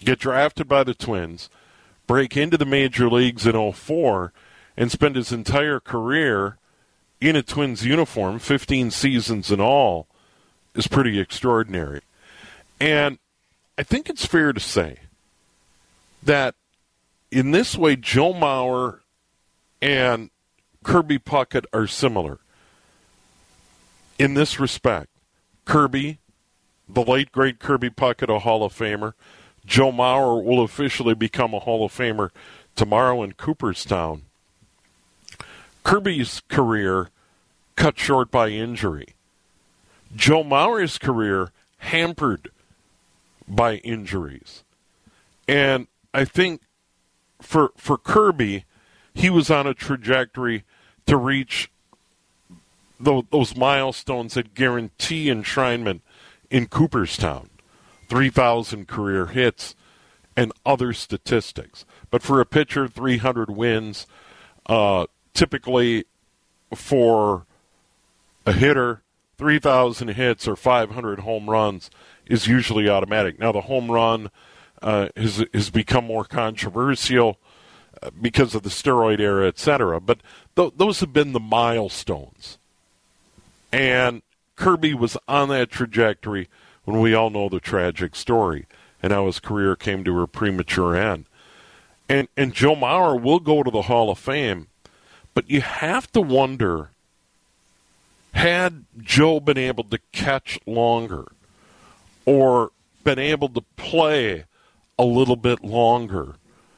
get drafted by the Twins, break into the major leagues in oh four, and spend his entire career in a Twins uniform, fifteen seasons in all, is pretty extraordinary. And I think it's fair to say that in this way, Joe Mauer and Kirby Puckett are similar. In this respect, Kirby, the late, great Kirby Puckett, a Hall of Famer. Joe Mauer will officially become a Hall of Famer tomorrow in Cooperstown. Kirby's career cut short by injury. Joe Mauer's career hampered by injuries. And I think for for Kirby, he was on a trajectory to reach those, those milestones that guarantee enshrinement in Cooperstown. three thousand career hits and other statistics. But for a pitcher, three hundred wins. Uh, typically for a hitter, three thousand hits or five hundred home runs is usually automatic. Now, the home run uh, has, has become more controversial uh, because of the steroid era, et cetera. But th- those have been the milestones. And Kirby was on that trajectory when we all know the tragic story and how his career came to a premature end. And, and Joe Mauer will go to the Hall of Fame, but you have to wonder, had Joe been able to catch longer or been able to play a little bit longer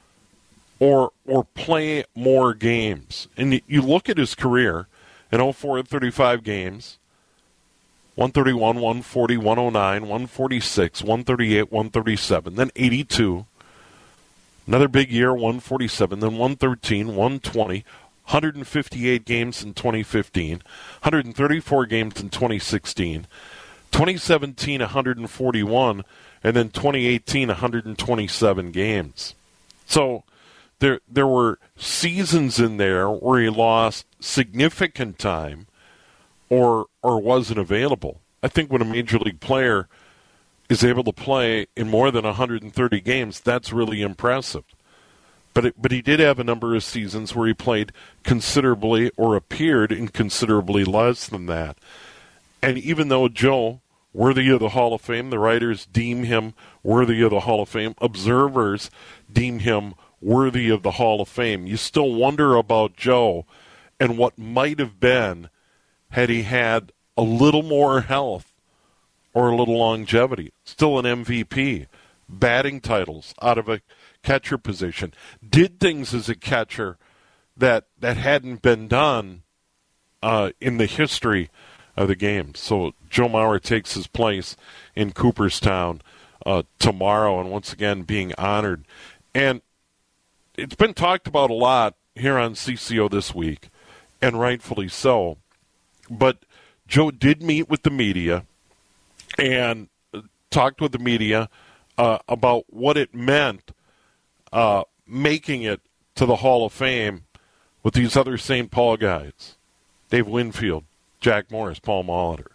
or or play more games? And you look at his career in oh four, thirty-five games, one thirty-one, one forty, one oh nine, one forty-six, one thirty-eight, one thirty-seven, then eighty-two. Another big year, one forty-seven, then one thirteen, one twenty, one hundred fifty-eight games in twenty fifteen, one hundred thirty-four games in twenty sixteen, twenty seventeen, one hundred forty-one, and then twenty eighteen, one hundred twenty-seven games. So there there were seasons in there where he lost significant time or or wasn't available. I think when a major league player is able to play in more than one hundred thirty games, that's really impressive. But it, but he did have a number of seasons where he played considerably or appeared in considerably less than that. And even though Joe, worthy of the Hall of Fame, the writers deem him worthy of the Hall of Fame, observers deem him worthy of the Hall of Fame, you still wonder about Joe and what might have been had he had a little more health or a little longevity. Still an M V P, batting titles out of a catcher position, did things as a catcher that that hadn't been done uh, in the history of the game. So Joe Mauer takes his place in Cooperstown uh, tomorrow, and once again being honored. And it's been talked about a lot here on C C O this week, and rightfully so. But Joe did meet with the media and talked with the media uh, about what it meant uh, making it to the Hall of Fame with these other Saint Paul guys, Dave Winfield, Jack Morris, Paul Molitor.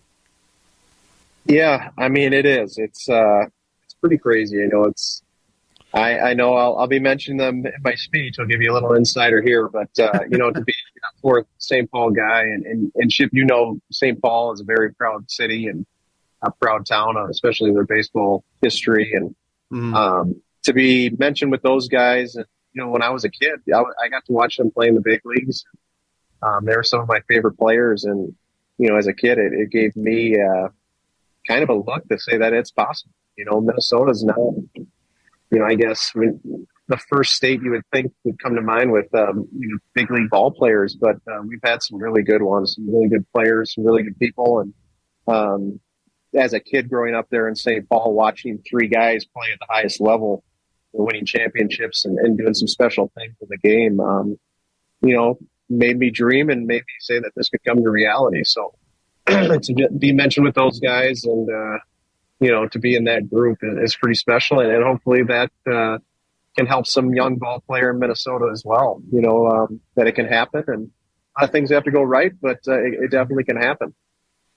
Yeah, I mean, it is. It's uh, it's pretty crazy. You know, it's. I, I know I'll, I'll be mentioning them in my speech. I'll give you a little insider here, but uh, you know, to be a fourth Saint Paul guy, and and, and Chip, you know, Saint Paul is a very proud city and a proud town, especially their baseball history, and mm. um, to be mentioned with those guys. And you know, when I was a kid, I, I got to watch them play in the big leagues. Um, they were some of my favorite players, and you know, as a kid, it, it gave me uh, kind of a look to say that it's possible. You know, Minnesota's now. You know, I guess I mean, the first state you would think would come to mind with um, you know, big league ball players, but uh, we've had some really good ones, some really good players, some really good people. And um, as a kid growing up there in Saint Paul, watching three guys play at the highest level, winning championships and, and doing some special things in the game, um, you know, made me dream and made me say that this could come to reality. So to be mentioned with those guys and, uh, you know, to be in that group is pretty special, and, and hopefully that uh, can help some young ball player in Minnesota as well. You know, um, that it can happen, and a lot of things have to go right, but uh, it, it definitely can happen.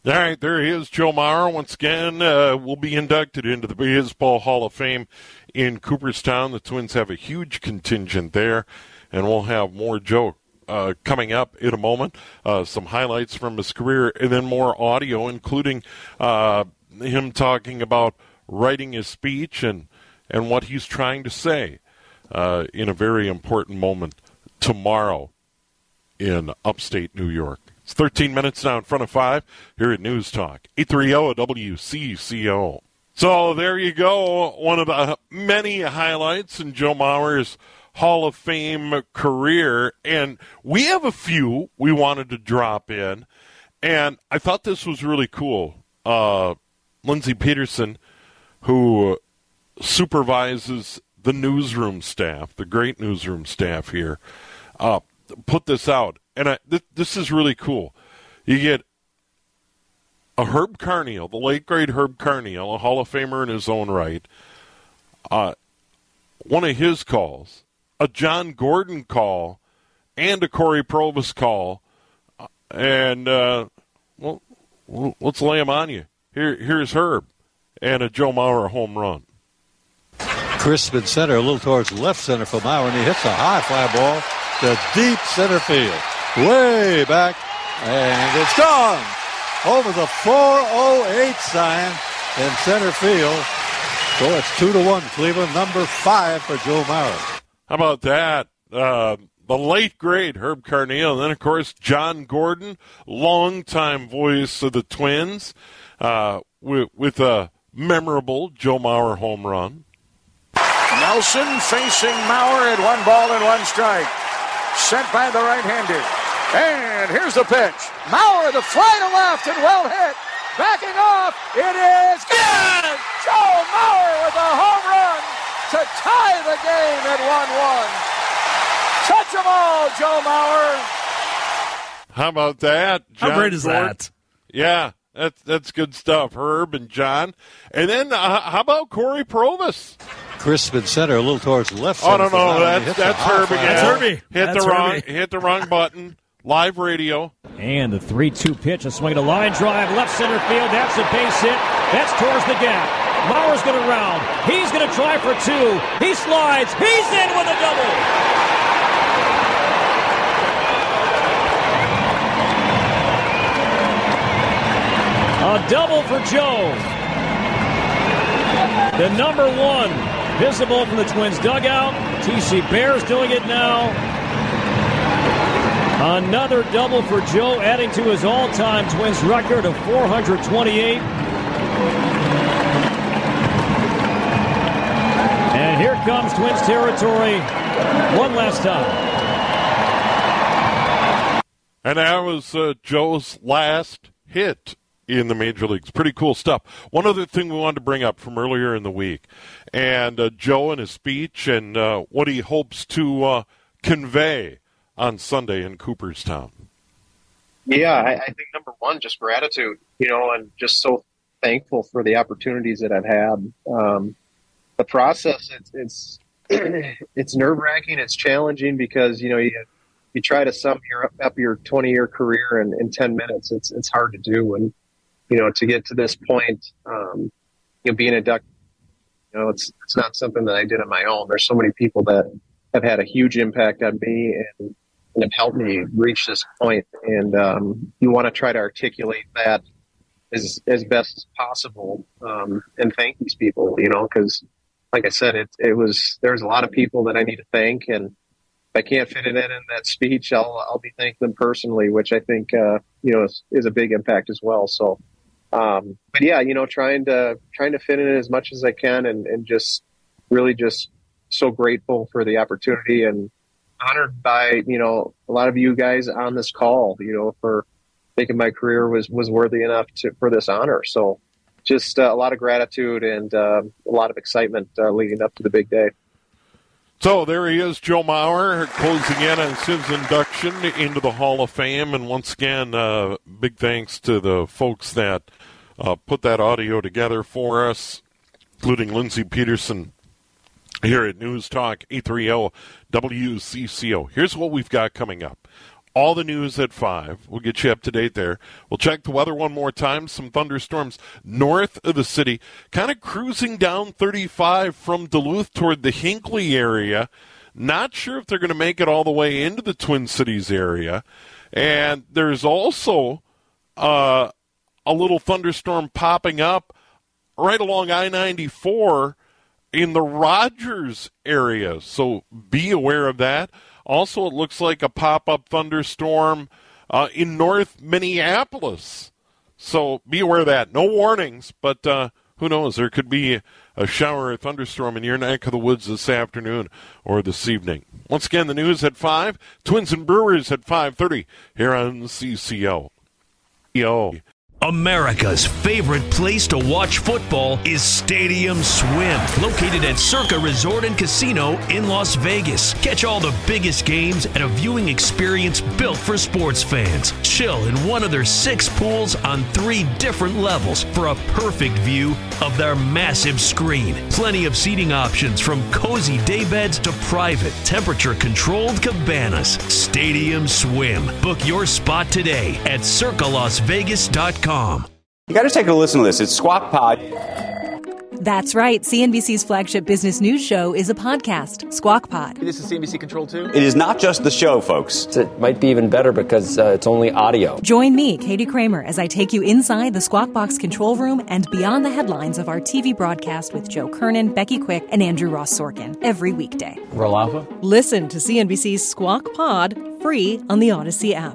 All right, there he is, Joe Mauer. Once again, uh, will be inducted into the Baseball Hall of Fame in Cooperstown. The Twins have a huge contingent there, and we'll have more Joe uh, coming up in a moment. Uh, some highlights from his career, and then more audio, including uh, him talking about writing his speech and, and what he's trying to say uh, in a very important moment tomorrow in upstate New York. It's thirteen minutes now in front of five here at News Talk, eight thirty W C C O. So there you go, one of the many highlights in Joe Mauer's Hall of Fame career. And we have a few we wanted to drop in, and I thought this was really cool. Uh, Lindsey Peterson, who supervises the newsroom staff, the great newsroom staff here, uh, put this out. And I, th- this is really cool. You get a Herb Carneal, the late great Herb Carneal, a Hall of Famer in his own right, uh, one of his calls, a John Gordon call, and a Corey Provus call. And, uh, well, well, let's lay them on you. Here, here's Herb and a Joe Mauer home run. Crispin center, a little towards left center for Mauer, and he hits a high fly ball to deep center field. Way back, and it's gone over the four oh eight sign in center field. So it's two to one, Cleveland, number five for Joe Mauer. How about that? Uh, the late great Herb Carneal, and then of course John Gordon, longtime voice of the Twins, uh, with, with a memorable Joe Mauer home run. Nelson facing Mauer at one ball and one strike. Sent by the right-hander. And here's the pitch. Mauer, the fly to left and well hit. Backing off. It is good. Joe Mauer with a home run to tie the game at one one. Touch them all, Joe Mauer. How about that, John? How great is Gordon? that? Yeah, that's, that's good stuff, Herb and John. And then uh, how about Corey Provus? Crispin center, a little towards left Oh, center. no, no, that's, that's Herb again. That's Herbie. Hit That's the wrong, Herbie. hit the wrong button. Live radio. And the three two pitch, a swing to line drive, left center field. That's a base hit. That's towards the gap. Mauer's going to round. He's going to try for two. He slides. He's in with a double. A double for Joe. The number one visible from the Twins dugout. T C Bears doing it now. Another double for Joe, adding to his all-time Twins record of four hundred twenty-eight. And here comes Twins territory one last time. And that was uh, Joe's last hit in the major leagues. Pretty cool stuff. One other thing we wanted to bring up from earlier in the week, and uh, Joe in his speech and uh, what he hopes to uh, convey on Sunday in Cooperstown. Yeah, I, I think number one, just gratitude, you know, and just so thankful for the opportunities that I've had. Um, the process, it's it's, it's nerve-wracking, it's challenging because, you know, you you try to sum your, up your twenty-year career in, in ten minutes. It's it's hard to do. And, you know, to get to this point, um, you know, being inducted, you know, it's it's not something that I did on my own. There's so many people that have had a huge impact on me and, and have helped me reach this point. And um, you want to try to articulate that as as best as possible um, and thank these people, you know, because like I said, it it was there's a lot of people that I need to thank, and if I can't fit it in in that speech, I'll I'll be thanking them personally, which I think uh, you know is, is a big impact as well. So, um, but yeah, you know, trying to trying to fit in as much as I can, and, and just really just so grateful for the opportunity and honored by you know a lot of you guys on this call, you know, for thinking my career was was worthy enough to for this honor. So. Just uh, a lot of gratitude and uh, a lot of excitement uh, leading up to the big day. So there he is, Joe Mauer, closing in on his induction into the Hall of Fame. And once again, uh, big thanks to the folks that uh, put that audio together for us, including Lindsey Peterson here at News Talk eight thirty W C C O. Here's what we've got coming up. all the news at five. We'll get you up to date there. We'll check the weather one more time. Some thunderstorms north of the city, kind of cruising down thirty-five from Duluth toward the Hinckley area. Not sure if they're going to make it all the way into the Twin Cities area. And there's also uh, a little thunderstorm popping up right along I ninety-four in the Rogers area. So be aware of that. Also, it looks like a pop-up thunderstorm uh, in North Minneapolis. So be aware of that. No warnings, but uh, who knows? There could be a shower or thunderstorm in your neck of the woods this afternoon or this evening. Once again, the news at five. Twins and Brewers at five thirty here on C C O. Yo. America's favorite place to watch football is Stadium Swim, located at Circa Resort and Casino in Las Vegas. Catch all the biggest games at a viewing experience built for sports fans. Chill in one of their six pools on three different levels for a perfect view of their massive screen. Plenty of seating options from cozy daybeds to private, temperature-controlled cabanas. Stadium Swim. Book your spot today at circa las vegas dot com. You got to take a listen to this. It's Squawk Pod. That's right. C N B C's flagship business news show is a podcast, Squawk Pod. This is C N B C Control two? It is not just the show, folks. It might be even better because uh, it's only audio. Join me, Katie Kramer, as I take you inside the Squawk Box control room and beyond the headlines of our T V broadcast with Joe Kernan, Becky Quick, and Andrew Ross Sorkin every weekday. Roll Alpha? Listen to C N B C's Squawk Pod free on the Odyssey app.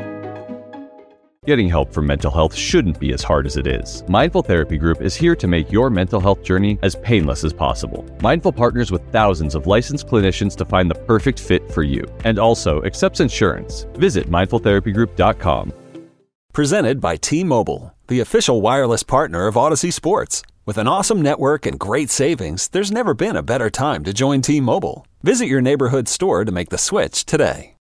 Getting help for mental health shouldn't be as hard as it is. Mindful Therapy Group is here to make your mental health journey as painless as possible. Mindful partners with thousands of licensed clinicians to find the perfect fit for you, and also accepts insurance. Visit mindful therapy group dot com. Presented by T-Mobile, the official wireless partner of Odyssey Sports. With an awesome network and great savings, there's never been a better time to join T-Mobile. Visit your neighborhood store to make the switch today.